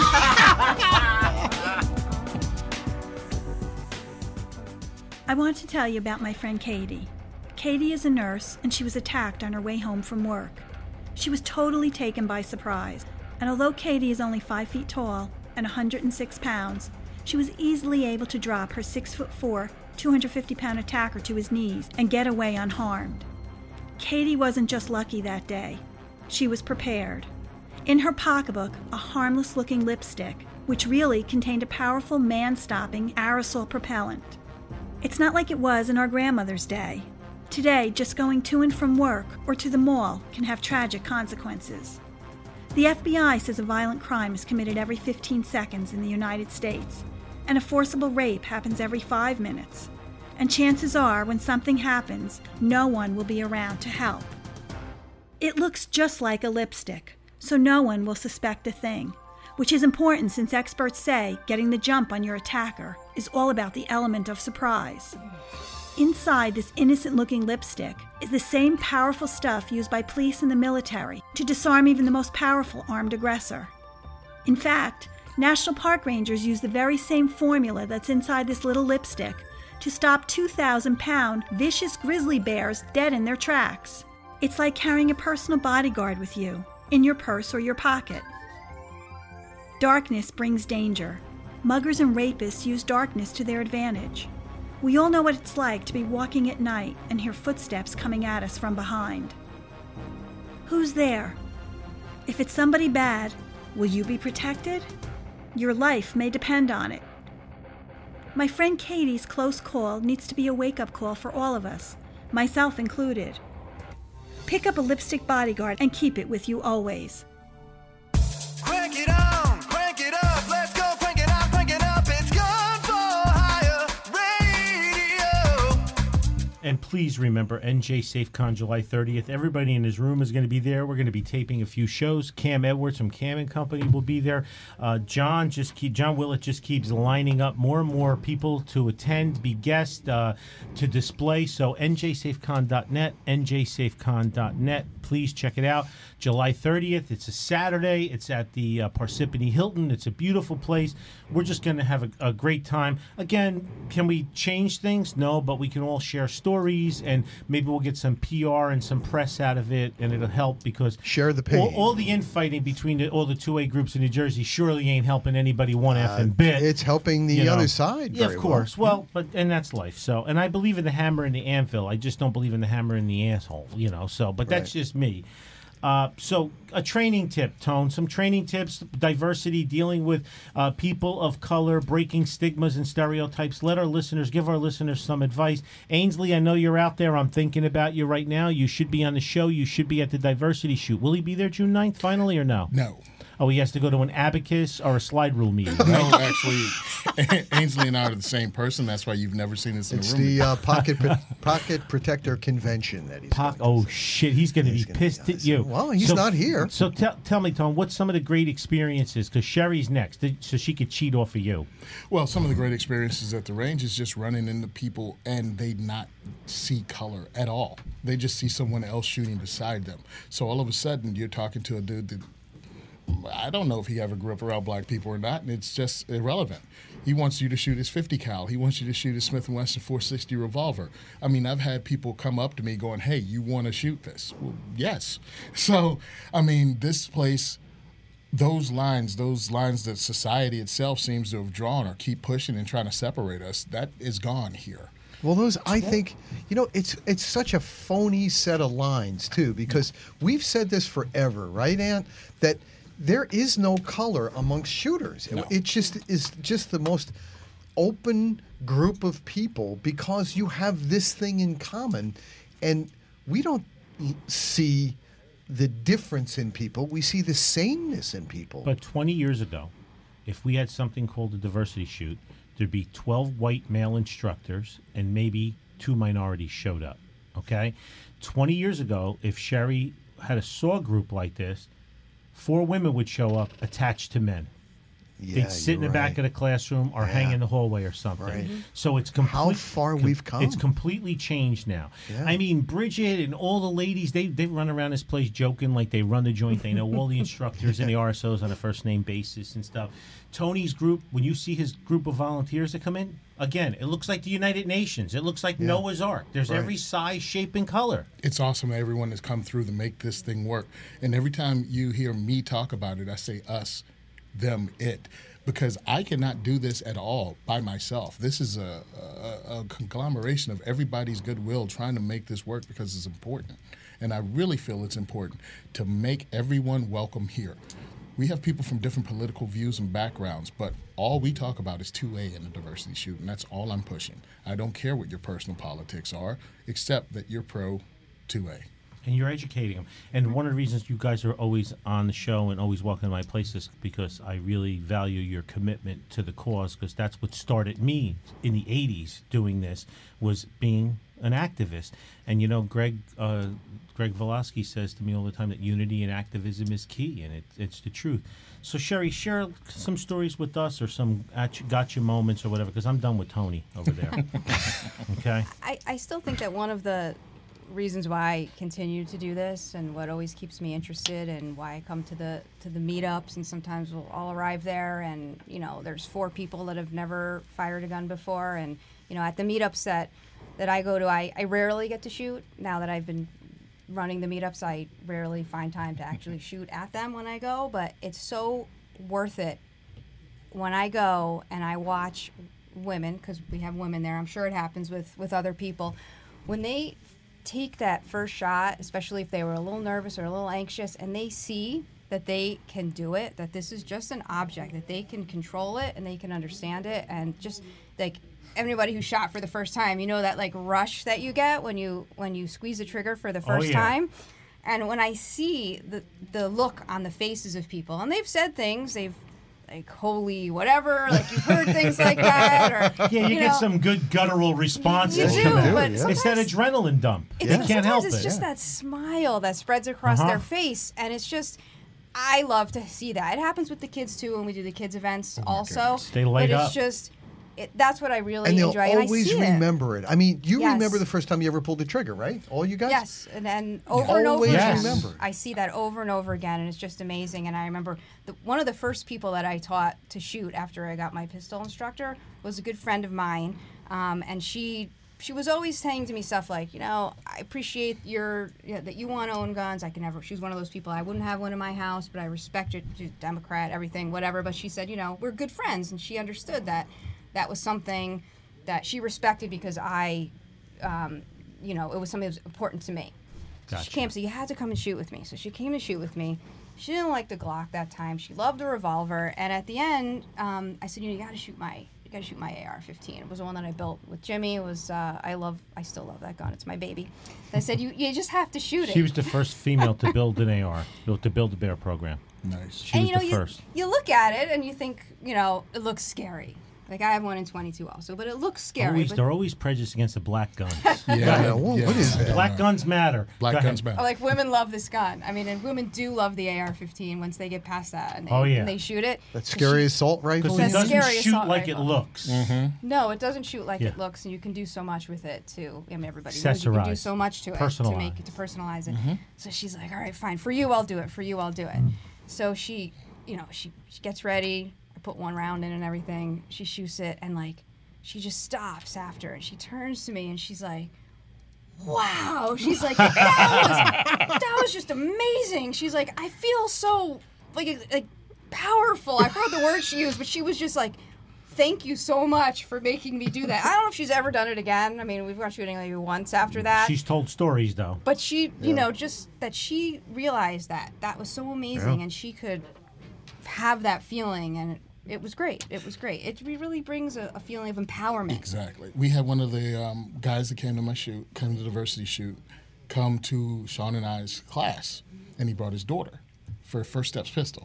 I want to tell you about my friend Katie. Katie is a nurse, and she was attacked on her way home from work. She was totally taken by surprise, and although Katie is only 5 feet tall and 106 pounds, she was easily able to drop her 6'4", 250-pound attacker to his knees and get away unharmed. Katie wasn't just lucky that day. She was prepared. In her pocketbook, a harmless-looking lipstick, which really contained a powerful man-stopping aerosol propellant. It's not like it was in our grandmother's day. Today, just going to and from work or to the mall can have tragic consequences. The FBI says a violent crime is committed every 15 seconds in the United States, and a forcible rape happens every 5 minutes. And chances are, when something happens, no one will be around to help. It looks just like a lipstick, so no one will suspect a thing, which is important since experts say getting the jump on your attacker is all about the element of surprise. Inside this innocent-looking lipstick is the same powerful stuff used by police and the military to disarm even the most powerful armed aggressor. In fact, National Park Rangers use the very same formula that's inside this little lipstick to stop 2,000-pound vicious grizzly bears dead in their tracks. It's like carrying a personal bodyguard with you, in your purse or your pocket. Darkness brings danger. Muggers and rapists use darkness to their advantage. We all know what it's like to be walking at night and hear footsteps coming at us from behind. Who's there? If it's somebody bad, will you be protected? Your life may depend on it. My friend Katie's close call needs to be a wake-up call for all of us, myself included. Pick up a lipstick bodyguard and keep it with you always. Crank it on, crank it up, let's go, crank it up, it's Gun for Hire Radio. And please remember NJ SafeCon July 30th. Everybody in his room is going to be there. We're going to be taping a few shows. Cam Edwards from Cam & Company will be there. John Willett just keeps lining up more and more people to attend, be guests, to display. So njsafecon.net, njsafecon.net. Please check it out. July 30th. It's a Saturday. It's at the Parsippany Hilton. It's a beautiful place. We're just going to have a great time. Again, can we change things? No, but we can all share stories, and maybe we'll get some PR and some press out of it, and it'll help because share the pain. All the infighting between all the 2A groups in New Jersey surely ain't helping anybody one effing bit. It's helping the other side. Yeah, very of course. Well, and that's life. So, and I believe in the hammer and the anvil. I just don't believe in the hammer and the asshole. So, but that's just me. So a training tip, Tone, some training tips, diversity, dealing with people of color, breaking stigmas and stereotypes. Give our listeners some advice. Ainsley, I know you're out there. I'm thinking about you right now. You should be on the show. You should be at the diversity shoot. Will he be there June 9th finally or no? No. Oh, he has to go to an abacus or a slide rule meeting. Right? No, actually, Ainsley and I are the same person. That's why you've never seen us in a room. It's the Pocket Protector Convention that he's going to shit, he's going to be pissed at you. Well, he's not here. So tell me, Tom, what's some of the great experiences? Because Sherry's next, so she could cheat off of you. Well, some of the great experiences at the range is just running into people and they not see color at all. They just see someone else shooting beside them. So all of a sudden, you're talking to a dude that I don't know if he ever grew up around black people or not, and it's just irrelevant. He wants you to shoot his 50 cal. He wants you to shoot his Smith & Wesson 460 revolver. I mean, I've had people come up to me going, hey, you want to shoot this? Well, yes. So, I mean, this place, those lines that society itself seems to have drawn or keep pushing and trying to separate us, that is gone here. Well, I think, it's such a phony set of lines, too, because we've said this forever, right, Ant? That there is no color amongst shooters. No. It just is just the most open group of people because you have this thing in common, and we don't see the difference in people. We see the sameness in people. But 20 years ago, if we had something called a diversity shoot, there'd be 12 white male instructors and maybe 2 minorities showed up, okay? 20 years ago, if Sherry had a SAW group like this, 4 women would show up attached to men. Yeah, They'd sit in the you're back right. of the classroom or hang in the hallway or something. Right. So it's How far we've come. It's completely changed now. Yeah. I mean, Bridget and all the ladies, they run around this place joking like they run the joint. They know all the instructors and the RSOs on a first-name basis and stuff. Tony's group, when you see his group of volunteers that come in, again, it looks like the United Nations. It looks like Noah's Ark. There's Right. every size, shape, and color. It's awesome that everyone has come through to make this thing work. And every time you hear me talk about it, I say us, them, it. Because I cannot do this at all by myself. This is a conglomeration of everybody's goodwill trying to make this work because it's important. And I really feel it's important to make everyone welcome here. We have people from different political views and backgrounds, but all we talk about is 2A in the diversity shoot, and that's all I'm pushing. I don't care what your personal politics are, except that you're pro 2A. And you're educating them. And one of the reasons you guys are always on the show and always walking to my place is because I really value your commitment to the cause, because that's what started me in the 80s doing this, was being an activist. And, you know, Greg Velasquez says to me all the time that unity and activism is key, and it's the truth. So, Sherry, share some stories with us or some gotcha moments or whatever, because I'm done with Tony over there. Okay? I still think that one of the reasons why I continue to do this and what always keeps me interested and why I come to the meetups, and sometimes we'll all arrive there and, you know, there's 4 people that have never fired a gun before, and, you know, at the meetups that I go to, I rarely get to shoot. Now that I've been running the meetups, I rarely find time to actually shoot at them when I go, but it's so worth it when I go and I watch women, because we have women there, I'm sure it happens with other people, when they take that first shot, especially if they were a little nervous or a little anxious, and they see that they can do it, that this is just an object, that they can control it and they can understand it, and just like everybody who shot for the first time, you know, that like rush that you get when you squeeze the trigger for the first time. And when I see the look on the faces of people, and they've said things, they've like holy whatever, like you've heard things like that, or Yeah, you get some good guttural responses. You do, but it's that adrenaline dump. You can't help it's it. just that smile that spreads across their face, and it's just, I love to see that. It happens with the kids too when we do the kids events also. They light but up. it's just, that's what I really and they'll enjoy. And I always see remember it. I mean, you Yes. remember the first time you ever pulled the trigger, right? All you guys? Yes, and then over and over always again. remember. I see that over and over again, and it's just amazing. And I remember one of the first people that I taught to shoot after I got my pistol instructor was a good friend of mine, and she was always saying to me stuff like, you know, I appreciate that you want to own guns. I can never. She's one of those people. I wouldn't have one in my house, but I respect it. She's a Democrat, everything, whatever. But she said, you know, we're good friends, and she understood that was something that she respected because I, you know, it was something that was important to me. So Gotcha. she came, so you had to come and shoot with me. So she came to shoot with me. She didn't like the Glock that time. She loved a revolver. And at the end, I said, you know, you got to shoot my AR-15. It was the one that I built with Jimmy. It was, I still love that gun. It's my baby. And I said, you just have to shoot it. She was the first female to build an AR, to build the Bear program. Nice. She was the first. You look at it and you think, you know, it looks scary. Like, I have one in 22 also, but it looks scary. They're always prejudiced against the black guns. What is that? Black guns matter. Black guns matter. Oh, like, women love this gun. I mean, and women do love the AR-15 once they get past that and they shoot it. That scary assault rifle? Because it That's doesn't scary shoot assault like it rifle. looks. No, it doesn't shoot like Yeah. it looks, and you can do so much with it too. I mean, everybody knows you can do Accessorize. so much to it Personalize. to personalize it. So she's like, all right, fine. For you, I'll do it. For you, I'll do it. So she, you know, she gets ready. I put one round in and everything. She shoots it, and like, she just stops after, and she turns to me, and she's like, wow. She's like, that was just amazing. She's like, I feel so like powerful. I forgot the word she used, but she was just like, thank you so much for making me do that. I don't know if she's ever done it again. I mean, we've gone shooting maybe once after that. She's told stories, though. But she, you know, just that she realized that was so amazing, and she could have that feeling, and it was great. It was great. It really brings a feeling of empowerment. Exactly. We had one of the guys that came to my shoot, came to the diversity shoot, come to Sean and I's class, and he brought his daughter for First Steps pistol.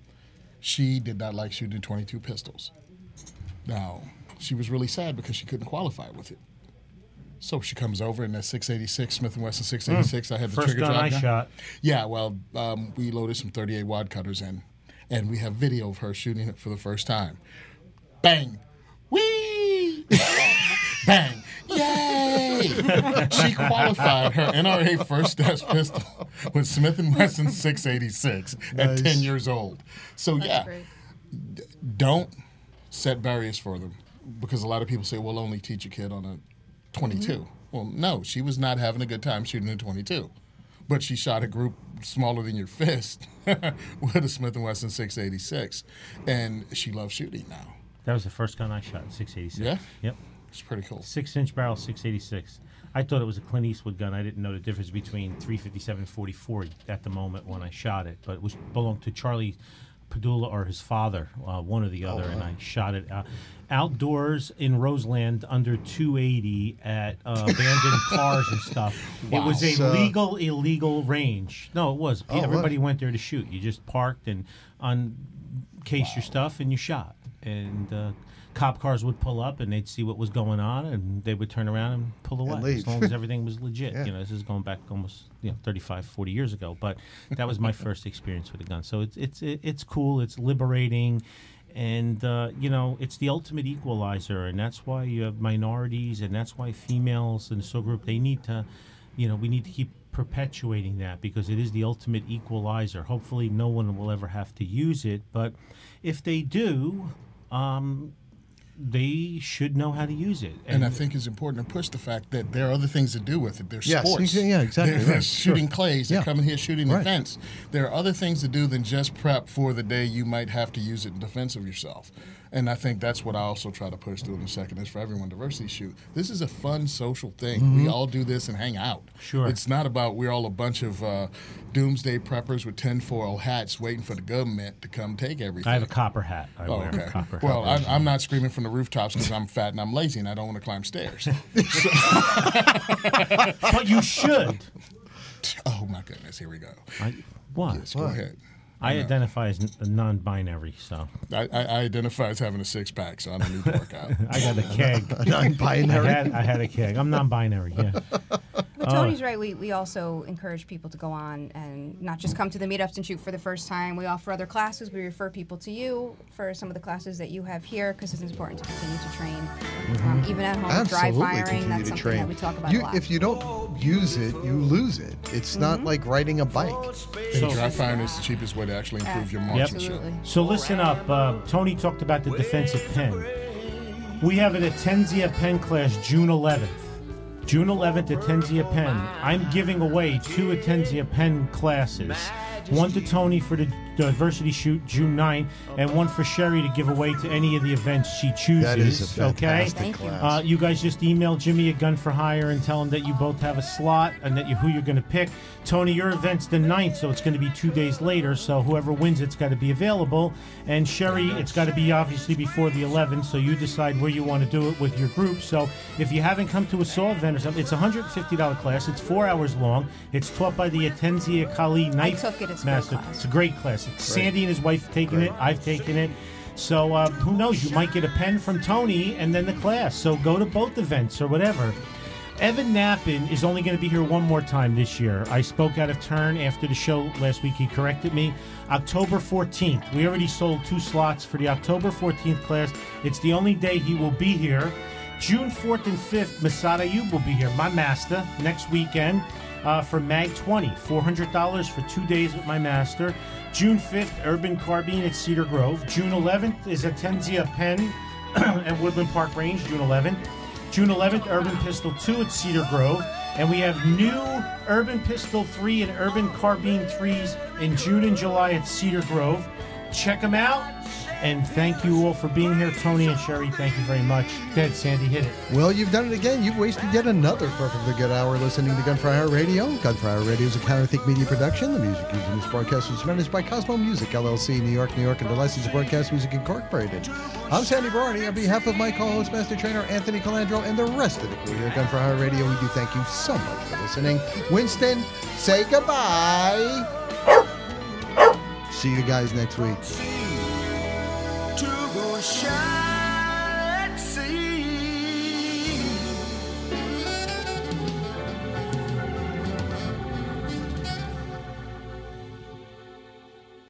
She did not like shooting 22 pistols. Now, she was really sad because she couldn't qualify with it. So she comes over in that 686, Smith & Wesson 686. I had the First trigger gun drop I gun. shot. Yeah, well, we loaded some 38 wad cutters in, and we have video of her shooting it for the first time. Bang! Whee! Bang! Yay! She qualified her NRA First Steps pistol with Smith & Wesson 686 at 10 years old. So That's great. Don't set barriers for them, because a lot of people say, "We'll only teach a kid on a 22." Mm-hmm. Well, no, she was not having a good time shooting a 22, but she shot a group smaller than your fist with a Smith & Wesson 686, and she loves shooting now. That was the first gun I shot, 686. Yeah? Yep. It's pretty cool. 6-inch barrel, 686. I thought it was a Clint Eastwood gun. I didn't know the difference between 357 and 44 at the moment when I shot it, but it belonged to Charlie Padula or his father, one or the other, and I shot it outdoors in Roseland under 280 at abandoned cars and stuff. Wow. It was a illegal range. No, it was. Everybody went there to shoot. You just parked and uncased your stuff and you shot. And cop cars would pull up and they'd see what was going on and they would turn around and pull away as long as everything was legit. Yeah. This is going back almost 35, 40 years ago. But that was my first experience with a gun. So it's cool. It's liberating. And, it's the ultimate equalizer. And that's why you have minorities and that's why females in the SO group, they need to, we need to keep perpetuating that because it is the ultimate equalizer. Hopefully no one will ever have to use it. But if they do, they should know how to use it. And I think it's important to push the fact that there are other things to do with it. There's sports. Yeah, exactly. There's shooting clays. They're coming here shooting events. There are other things to do than just prep for the day you might have to use it in defense of yourself. And I think that's what I also try to push through in the second is for everyone diversity shoot. This is a fun social thing. Mm-hmm. We all do this and hang out. Sure. It's not about we're all a bunch of doomsday preppers with tinfoil hats waiting for the government to come take everything. I have a copper hat. I wear a copper hat. Well, I'm not screaming from the rooftops because I'm fat and I'm lazy and I don't want to climb stairs. But you should. Oh, my goodness. Here we go. What? Yes, go ahead. I identify as non-binary, so. I identify as having a six-pack, so I don't need to work out. I got a keg. Non-binary? I had a keg. I'm non-binary, yeah. But Tony's right. We also encourage people to go on and not just come to the meetups and shoot for the first time. We offer other classes. We refer people to you for some of the classes that you have here because it's important to continue to train. Even at home, dry firing, that's something that we talk about a lot. If you don't use it, you lose it. It's not like riding a bike. So dry firing is the cheapest way to actually improve your marksmanship. So listen up. Tony talked about the defensive pen. We have an Atenzia pen class June 11th. June 11th, Atenzia pen. I'm giving away 2 Atenzia pen classes. One to Tony for the diversity shoot June 9th, and one for Sherry to give away to any of the events she chooses. That is a fantastic class. You guys just email Jimmy at Gun for Hire and tell him that you both have a slot and that who you're going to pick. Tony, your event's the 9th, so it's going to be 2 days later, so whoever wins it's got to be available. And Sherry, it's got to be obviously before the 11th, so you decide where you want to do it with your group. So if you haven't come to a SAW event or something, it's a $150 class. It's 4 hours long. It's taught by the Atenzia Kali Knife Master. It's a great class. Sandy and his wife taking it. I've taken it. So who knows? You might get a pen from Tony and then the class. So go to both events or whatever. Evan Knappen is only going to be here one more time this year. I spoke out of turn after the show last week. He corrected me. October 14th. We already sold 2 slots for the October 14th class. It's the only day he will be here. June 4th and 5th, Masada Ayub will be here. My master next weekend. For Mag 20, $400 for 2 days with my master. June 5th, Urban Carbine at Cedar Grove. June 11th is Atenzia Pen at Woodland Park Range, June 11th. June 11th, Urban Pistol 2 at Cedar Grove. And we have new Urban Pistol 3 and Urban Carbine 3s in June and July at Cedar Grove. check them out. And thank you all for being here. Tony and Sherry, thank you very much. Go ahead, Sandy, hit it. Well, you've done it again. You've wasted yet another perfectly good hour listening to Gun for Hire Radio. Gun for Hire Radio is a Counterthink Media production. The music used in this broadcast was managed by Cosmo Music, LLC, New York, New York, and the Licensed Broadcast Music Incorporated. I'm Sandy Barney. On behalf of my co-host, Master Trainer Anthony Calandro, and the rest of the crew here at Gun for Hire Radio, we do thank you so much for listening. Winston, say goodbye. See you guys next week. To go shine.